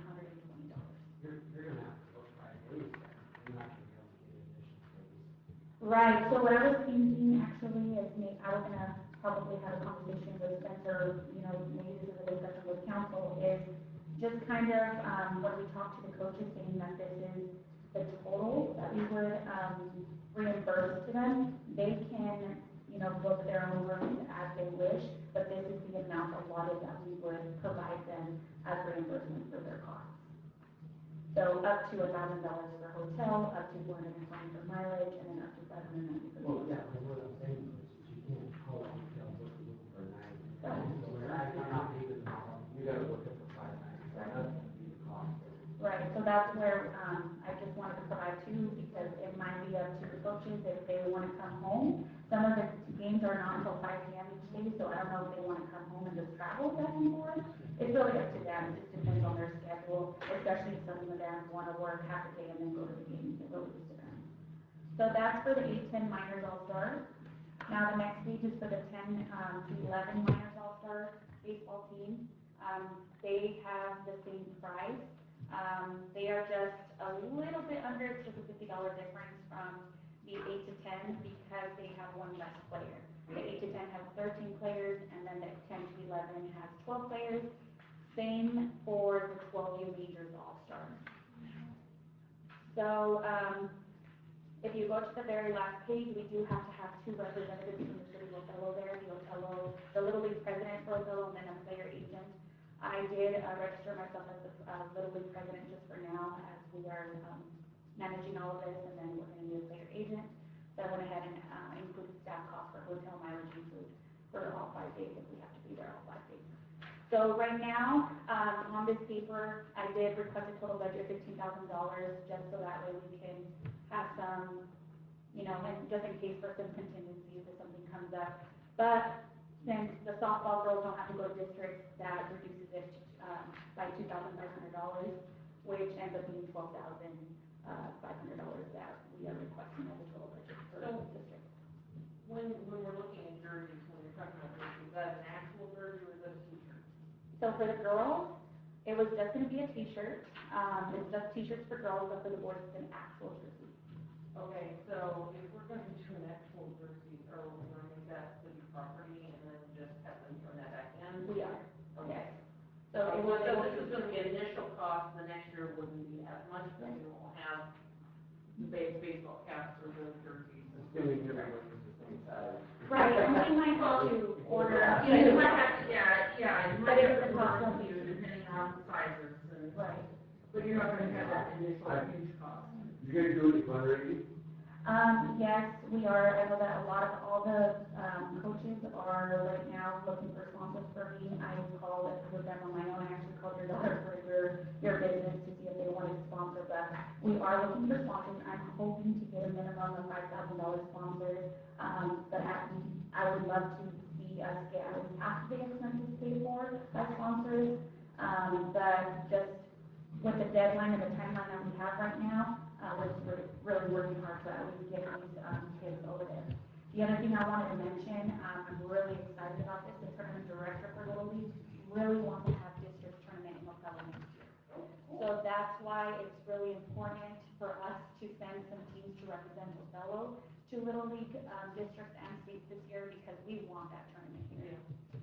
You're gonna have to work 5 days, then. You're not gonna be able to get additional days. Right, so what I was thinking actually is I was gonna probably have a conversation with Spencer, maybe this is a discussion with council, is just kind of, when we talk to the coaches, saying that this is the total that we would reimburse to them, they can, book their own rooms as they wish, but this is the amount allotted that we would provide them as reimbursement for their costs. So up to $1,000 for hotel, up to $420 for mileage, and then up to $590 for Well, yeah, but what I'm saying is, you can't call a hotel book a room for a night. So we're not leaving the house, you gotta book it for 5 nights, so that's gonna be the cost. Right, so that's where, I just wanted to provide 2, because it might be up to the coaches if they wanna come home. Some of the games are not until 5 p.m. each day, so I don't know if they wanna come home and just travel back and forth. It's really up to them, it just depends on their schedule, especially if some of them wanna work half a day and then go to the games, it really just depends. So that's for the 8-10 minors all-stars. Now, the next page is for the 10 to 11 minors all-star baseball team. They have the same price. They are just a little bit under, it's just a $50 difference from the 8 to 10 because they have one less player. The 8 to 10 has 13 players, and then the 10 to 11 has 12 players. Same for the 12U majors all-stars. So, if you go to the very last page, we do have to have 2 representatives from the city of Othello there, the Little League president for Othello, and then a player agent. I did register myself as the Little League president just for now, as we are managing all of this, and then we're going to need a player agent. So I went ahead and included staff costs for hotel mileage and food for all 5 days, if we have to be there all 5 days. So right now, on this paper, I did request a total budget of $15,000, just so that way we can have some, you know, and just in case for some contingencies if something comes up. But since the softball girls don't have to go to districts, that reduces it by $2,500, which ends up being $12,500 that we are requesting as a total budget for the district. When we're looking at jerseys, when you're talking about jerseys, is that an actual jersey or is that a t-shirt? So for the girls, it was just gonna be a t-shirt. It's just t-shirts for girls, but for the boys, it's an actual jersey. Okay, so if we're gonna do an actual jersey, are we gonna make that city property and then just have them turn that back in? We are, Okay. yes. So it So will, this is gonna be an initial cost, the next year wouldn't be as much, but we won't have the baseball caps or the jerseys. Assuming everyone's the same size. right, and we might have to order a Yeah, you few. might have to, you But might it have would to cost order a us- few depending on sizes and, Right. but you're not gonna have that initial huge cost. You guys do any fundraising? Yes, we are. I know that all the coaches are right now looking for sponsors for me. I called with them on my own. I actually called your daughter for your business to see if they wanted to sponsor, but we are looking for sponsors. I'm hoping to get a minimum of $5,000 sponsors. But I would love to see us get at least half of the expenses paid for by sponsors. But just with the deadline and the timeline that we have right now, we're really working hard to at least get these kids over there. The other thing I wanted to mention, I'm really excited about this, the tournament director for Little League really wants to have district tournament in Ocala next year. So that's why it's really important for us to send some teams to represent Othello to Little League districts and states this year, because we want that tournament here.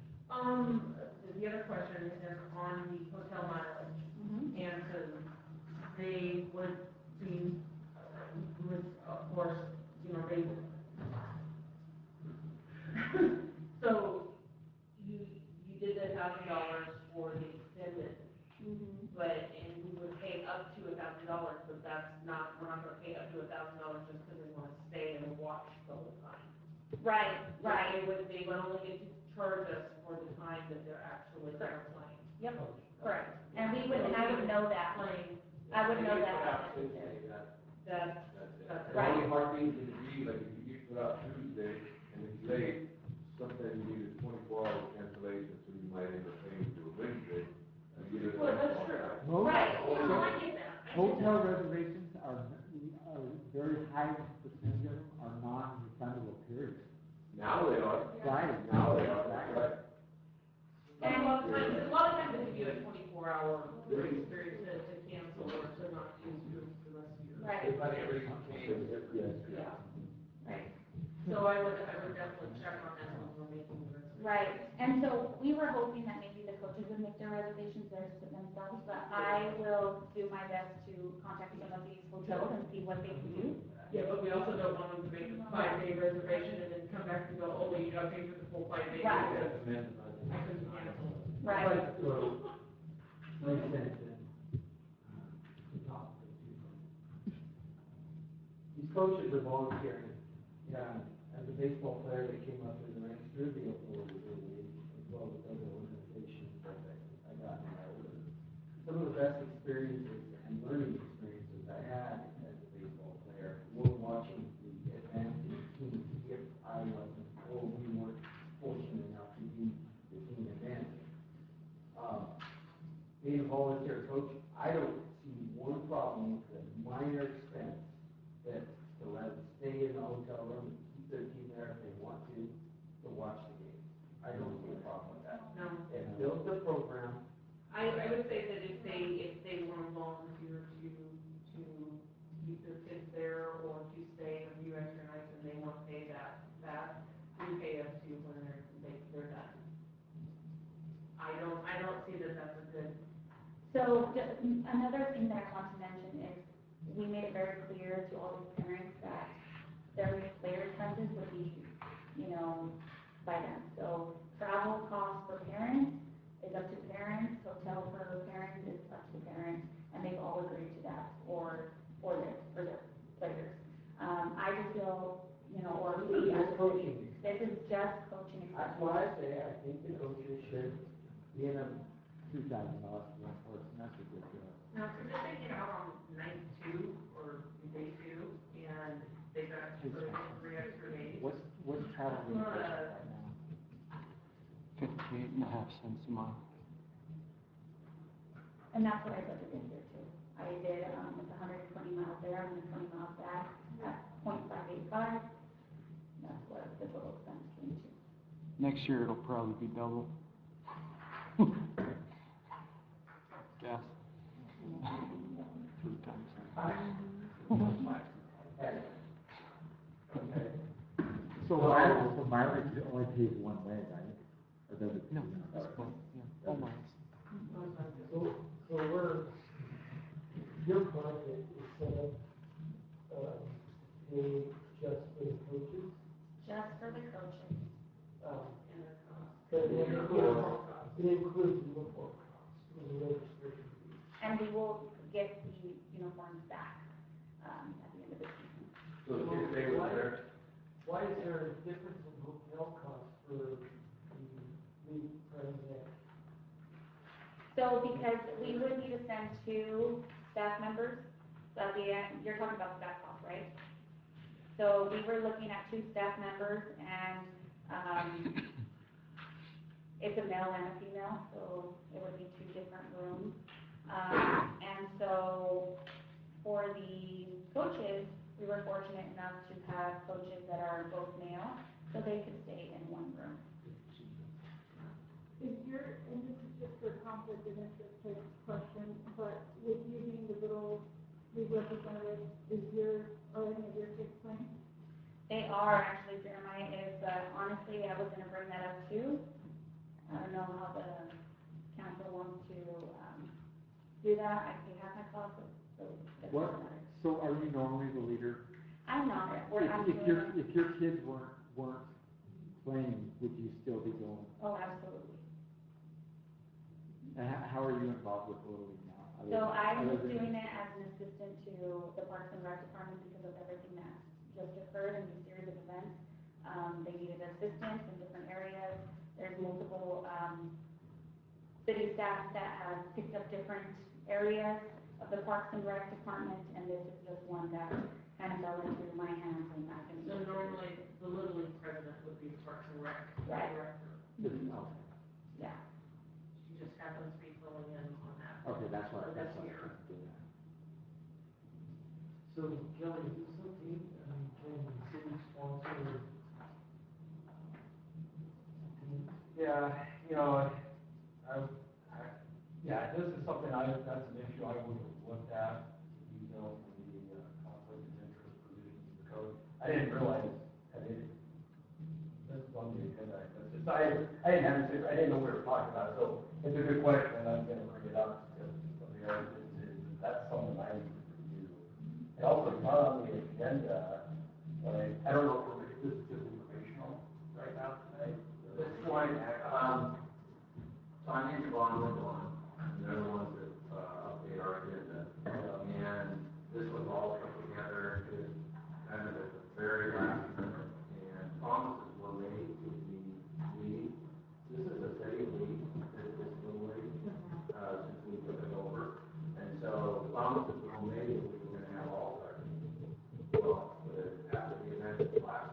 The other question is on the hotel mileage. Mm-hmm. And so they would be, with, of course, you know, they, so you did the $1,000 for the extended, but, and we would pay up to $1,000, but that's not, we're not gonna pay up to $1,000 just because they wanna stay and watch the whole time. Right, right. They would only get to charge us for the time that they're actually there playing. Yep, correct. And we would, and I would know that. Playing, I would know that. That's that's. The only hard thing would be, like, if you get put out Tuesday and it's late, sometimes you need a 24-hour cancellation, so you might end up paying to a Wednesday. And get it. Well, that's true. Right. No, I get that. Hotel reservations are very high percentage of them are non-refundable periods. Now they are. Right. Now they are, that's right. And a lot of times they give you a 24-hour grace period to cancel or to not use your, the rest of your. Right. Everybody, everything changes. Yeah. Right. So I would definitely check on that when we're making the reservation. Right, and so we were hoping that maybe the coaches would make their reservations there themselves, but I will do my best to contact some of these hotels and see what they can do. Yeah, but we also don't want them to make a 5-day reservation and then come back and go, oh, you gotta pay for the full 5 days. Right. Because I couldn't cancel. Right. But, so, like I said, top of the two. These coaches are volunteering. Yeah, as a baseball player, they came up through the ranks through the Oklahoma League, as well as other organizations that I got involved in. Some of the best experiences and learning experiences I had as a baseball player were watching the being a volunteer coach, I don't see one problem with the minor expense that to let them stay in the hotel room, keep their team there if they want to watch the game. I don't see a problem with that. No. And build the program. I would say that if they want to volunteer to keep their kids there or to stay a few extra nights and they want to pay that, we pay us too when they're done. I don't see that that's a good. So just another thing that I want to mention is we made it very clear to all the parents that their expenses would be, by them. So travel costs for parents is up to parents, hotel for parents is up to parents, and they've all agreed to that for their players. I just feel, or we as Coaching. this is just coaching. That's why I say I think the coaches should be in a $2,000 for one person, that's ridiculous. Now, because if they get out on night 2 or day 2 and they got to put in 3 extra days. What's travel reimbursement right now? 58.5 cents a mile. And that's what I budgeted here too. I did, it's 120 miles there, 120 miles back, at 0.585. That's what the total expense came to. Next year it'll probably be double. Gas. 3 times. So mileage only pays one way, right? Or does it? No, it's both, yeah, all miles. So your budget is set up, pay just for the coaches? Just for the coaches. But it includes uniform costs, the registration fee. And we will get the uniforms back, at the end of the season. So the kids stay with their, Why is there a difference in hotel costs for the league president? So because we would need to send 2 staff members, so you're talking about staff costs, right? So we were looking at 2 staff members and, it's a male and a female, so it would be 2 different rooms. And so for the coaches, we were fortunate enough to have coaches that are both male, so they could stay in one room. Is your, and this is just for conflict of interest type question, but with you being the little league representative, are any of your kids playing? They are actually, Jeremiah is, honestly, I was gonna bring that up too. I don't know how the council wants to, do that, I can have my classes, so it doesn't What? matter. So are you normally the leader? I'm not, we're If absolutely, your kids weren't playing, would you still be going? oh, absolutely. And how are you involved with Little League now? So I was other than- doing it as an assistant to the Parks and Rec department because of everything that just occurred in these series of events. They needed assistance in different areas. There's multiple, city staff that have picked up different areas of the Parks and Rec department, and this is just one that kind of fell into my hands and I can. So normally, the Little League president would be Parks and Rec Right. director. Okay. Yeah. She just happens to be filling in on that. Okay, that's what for I this year. was doing. So Kelly, is this something, can the city sponsor? Yeah, this is something that's an issue I would have looked at, the details of the conflict of interest provisions of the code. I didn't realize, this is on the agenda, I didn't know we were talking about it, so it's a good question, and I'm gonna bring it up, because that's something I need to review. And also, it's not on the agenda, like, I don't know if this is just informational right now, tonight. at this point, Tanya and Yvonne were gone, and they're the ones that, update our agenda. And this was all put together to kind of at the very last minute, and promises were made to the league. This is a city league, this little league, since we took it over. And so promises were made that we were gonna have all stars. Well, after the event last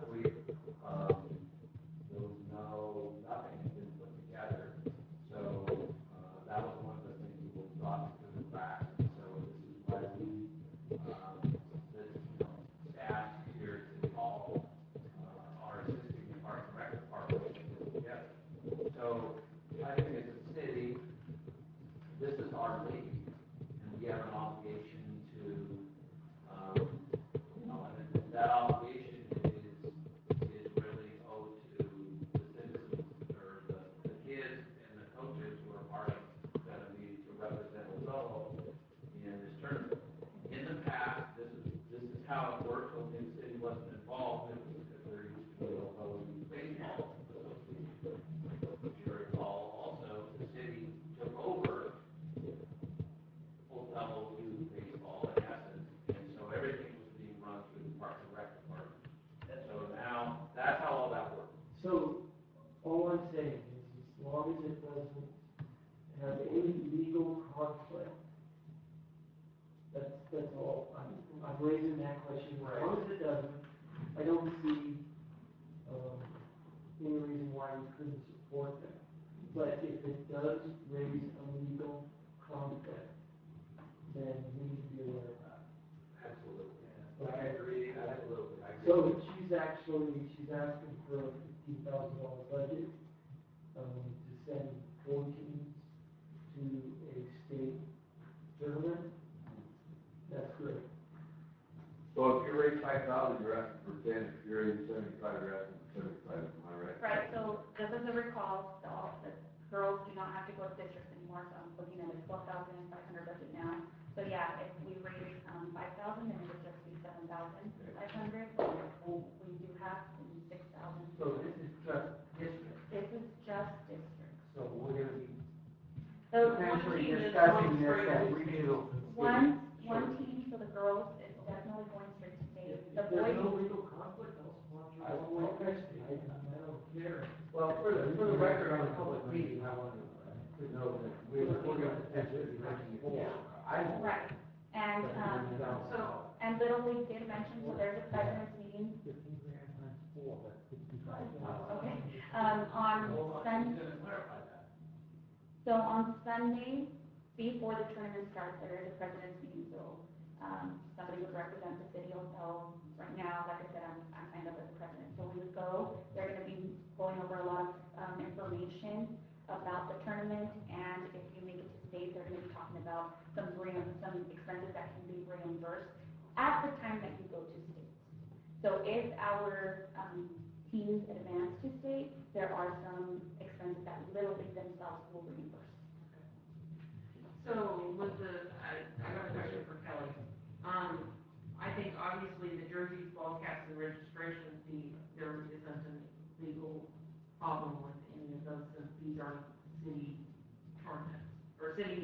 any reason why we couldn't support them. But if it does raise a legal conflict, then we need to be aware of that. Absolutely. But I agree, absolutely. I agree. So she's asking for a $15,000 budget, to send 4 teams to a state tournament. That's great. So if you raise 5,000, you're asking for 10, if you raise 75, you're asking for 75, am I right? Right, so just as a recall, the girls do not have to go to districts anymore, so I'm looking at a 12,500 budget now. So yeah, if we raise, 5,000, then it would just be 7,500, we do have 6,000. So this is just district. This is just districts. So we're gonna be So potentially discussing this at regional. one team for the girls is definitely going straight to state. The If there's no boys, legal conflict, I'll sponsor. I don't care. Well, for the record, on a public meeting, I want to know that we're gonna potentially be making it. I know. right, and, and Little League did mention, so there's a president's meeting. 15 grand times 4, that's 65,000. Okay, on Sunday. So on Sunday, before the tournament starts, there is a president's meeting, so, somebody would represent the city. So right now, like I said, I'm signed up as the president, so we would go. They're gonna be going over a lot of, information about the tournament, and if you make it to state, they're gonna be talking about some expenses that can be reimbursed at the time that you go to state. So if our, teams advance to state, there are some expenses that Little League themselves will reimburse. So with I got a question for Kelly. I think obviously the jerseys, ball caps, and registration fee, there isn't a legal problem with any of those, since these are city tournaments, or city.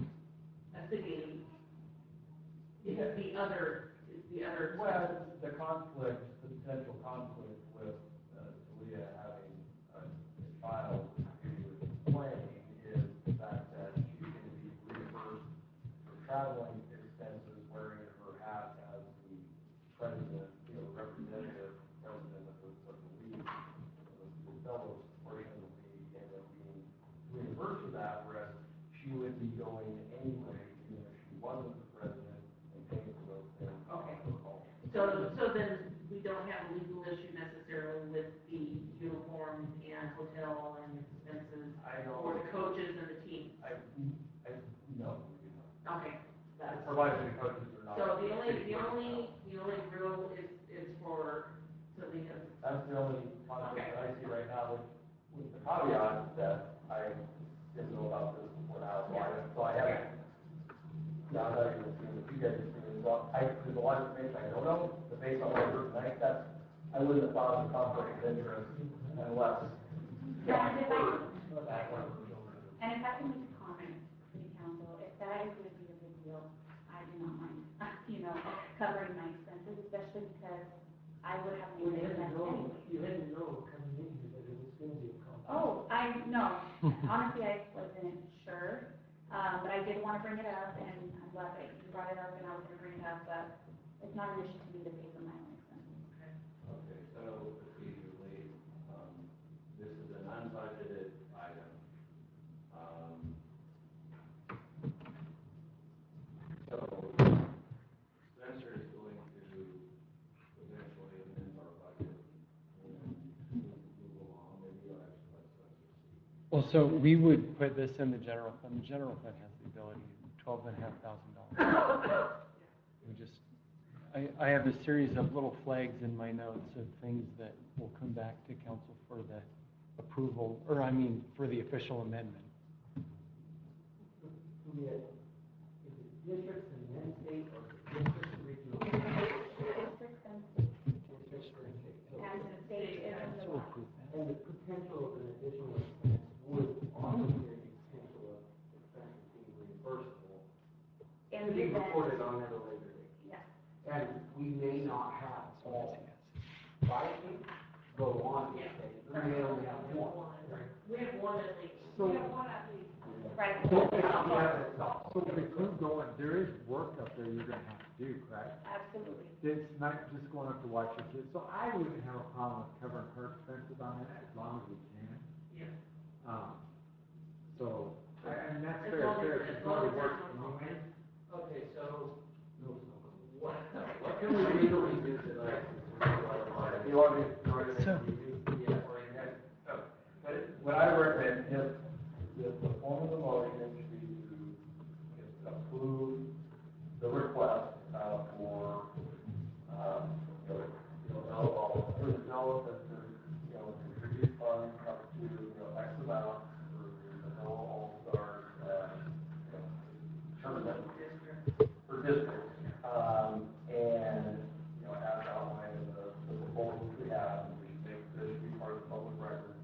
It's the other. Well, the conflict, the potential conflict with, Talia having a child who is playing is the fact that she's going to be reimbursed for traveling expenses, wearing her hat as the president, representative, president of the league, the fellows portion of the league, and then being reimbursed for that, whereas she would be going anyway, even if she wasn't the president, and paying for those things. Okay. So then we don't have a legal issue necessarily with the uniform and hotel and expenses for the coaches and the team. No. Okay, that's. Provided the coaches are not. So the only rule is for, so because. That's the only conflict that I see right now with the caveat that I didn't know about this before now, so I haven't. Yeah, I'm not even seeing what you guys are seeing, so there's a lot of information I don't know, but based on what I heard tonight, I wouldn't have thought of a conflict of interest unless. And if I can make a comment, city council, if that is gonna be a big deal, I do not mind, covering my expenses, especially because I would have made it anyway. You had to know coming in here that it was gonna be a conflict. Oh, honestly, I wasn't sure, but I did wanna bring it up, and I'm glad that you brought it up, and I was gonna bring it up, but it's not an issue to me to pay for my own expenses. Okay, so procedurally, this is an unbudgeted item. So Spencer is going to eventually amend our budget and move along, maybe you'll actually let Spencer see. Well, so we would put this in the general fund. The general fund has the ability, $12,500. We just, I have a series of little flags in my notes of things that will come back to council for the approval, for the official amendment. Is it districts and then state, or districts and regional? Districts and states, Districts and state. So- and the state is in the law. And the potential of an additional expense would also be a potential of expenses being reimbursable. In To the be event, reported on at a later date. yes. And we may not have all 5 teams go on to Yeah. state, we may only have one. We have one at least. So, We have one at least. radical. So between going, there is work up there you're gonna have to do, correct? Absolutely. It's not just going up to watch your kids, so I wouldn't have a problem with covering her expenses on it as long as we can. Yes. So, and that's As fair, long as- fair, as it's long only as work there's no anyway. Okay, so, what can we legally do tonight? You want me to? So- Yeah. But what I recommend is, the form of the motion should be to approve the request, for, to contribute funds up to, X amount for the Noah All-Stars, tournament for districts. And, as outlined in the proposals we have, we should make this be part of the public record.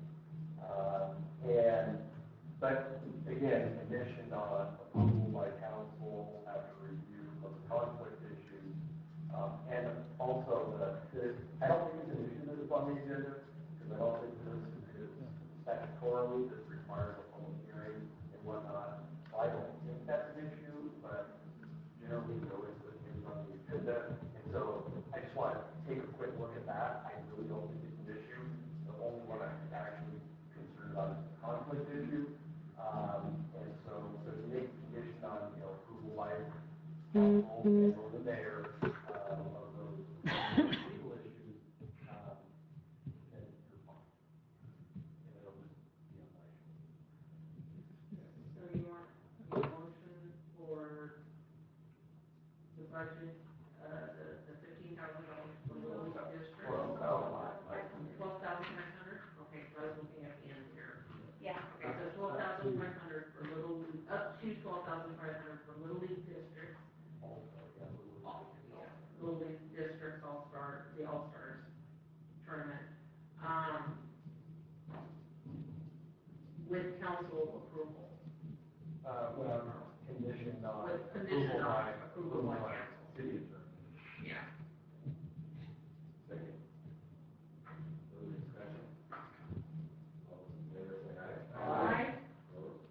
But again, conditioned on approval by council after review of the conflict issues. And also I don't think it's an issue that is on the agenda, because I don't think this is statutorily, this requires a public hearing and whatnot. So I don't think that's an issue, but generally, we always put things on the agenda. And so I just want to take a quick look at that. I really don't think it's an issue. The only one I'm actually concerned about is the conflict issue. And so if you make a condition on, approval by council and or the mayor, of those legal issues, then you're fine. And it'll just be on my. So you want a motion for the budget, the $15,000 for the Little League district? 12,500? Okay, so I was looking at the end here. Yeah. Okay, so 12,500 for Little League, up to 12,500 for Little League districts. Little League districts, the All-Stars tournament. With council approval. Conditioned on. With condition on approval by council. City attorney. Yeah. Second. Further discussion? All those in favor say aye. Aye. Opposed?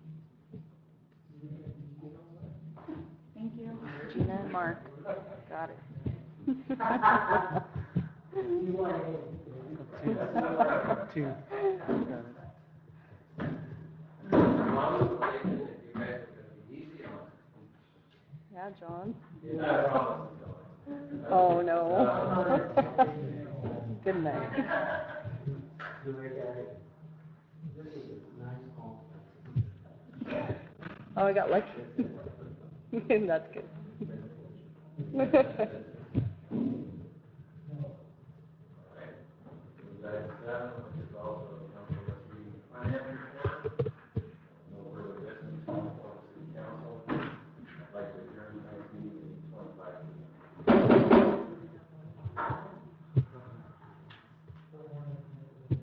Thank you. Gina and Mark, got it. Two. Got it. Promise that you guys are gonna be easy on it. Yeah, John. I promise. Oh, no. Good night. Oh, I got lucky. That's good.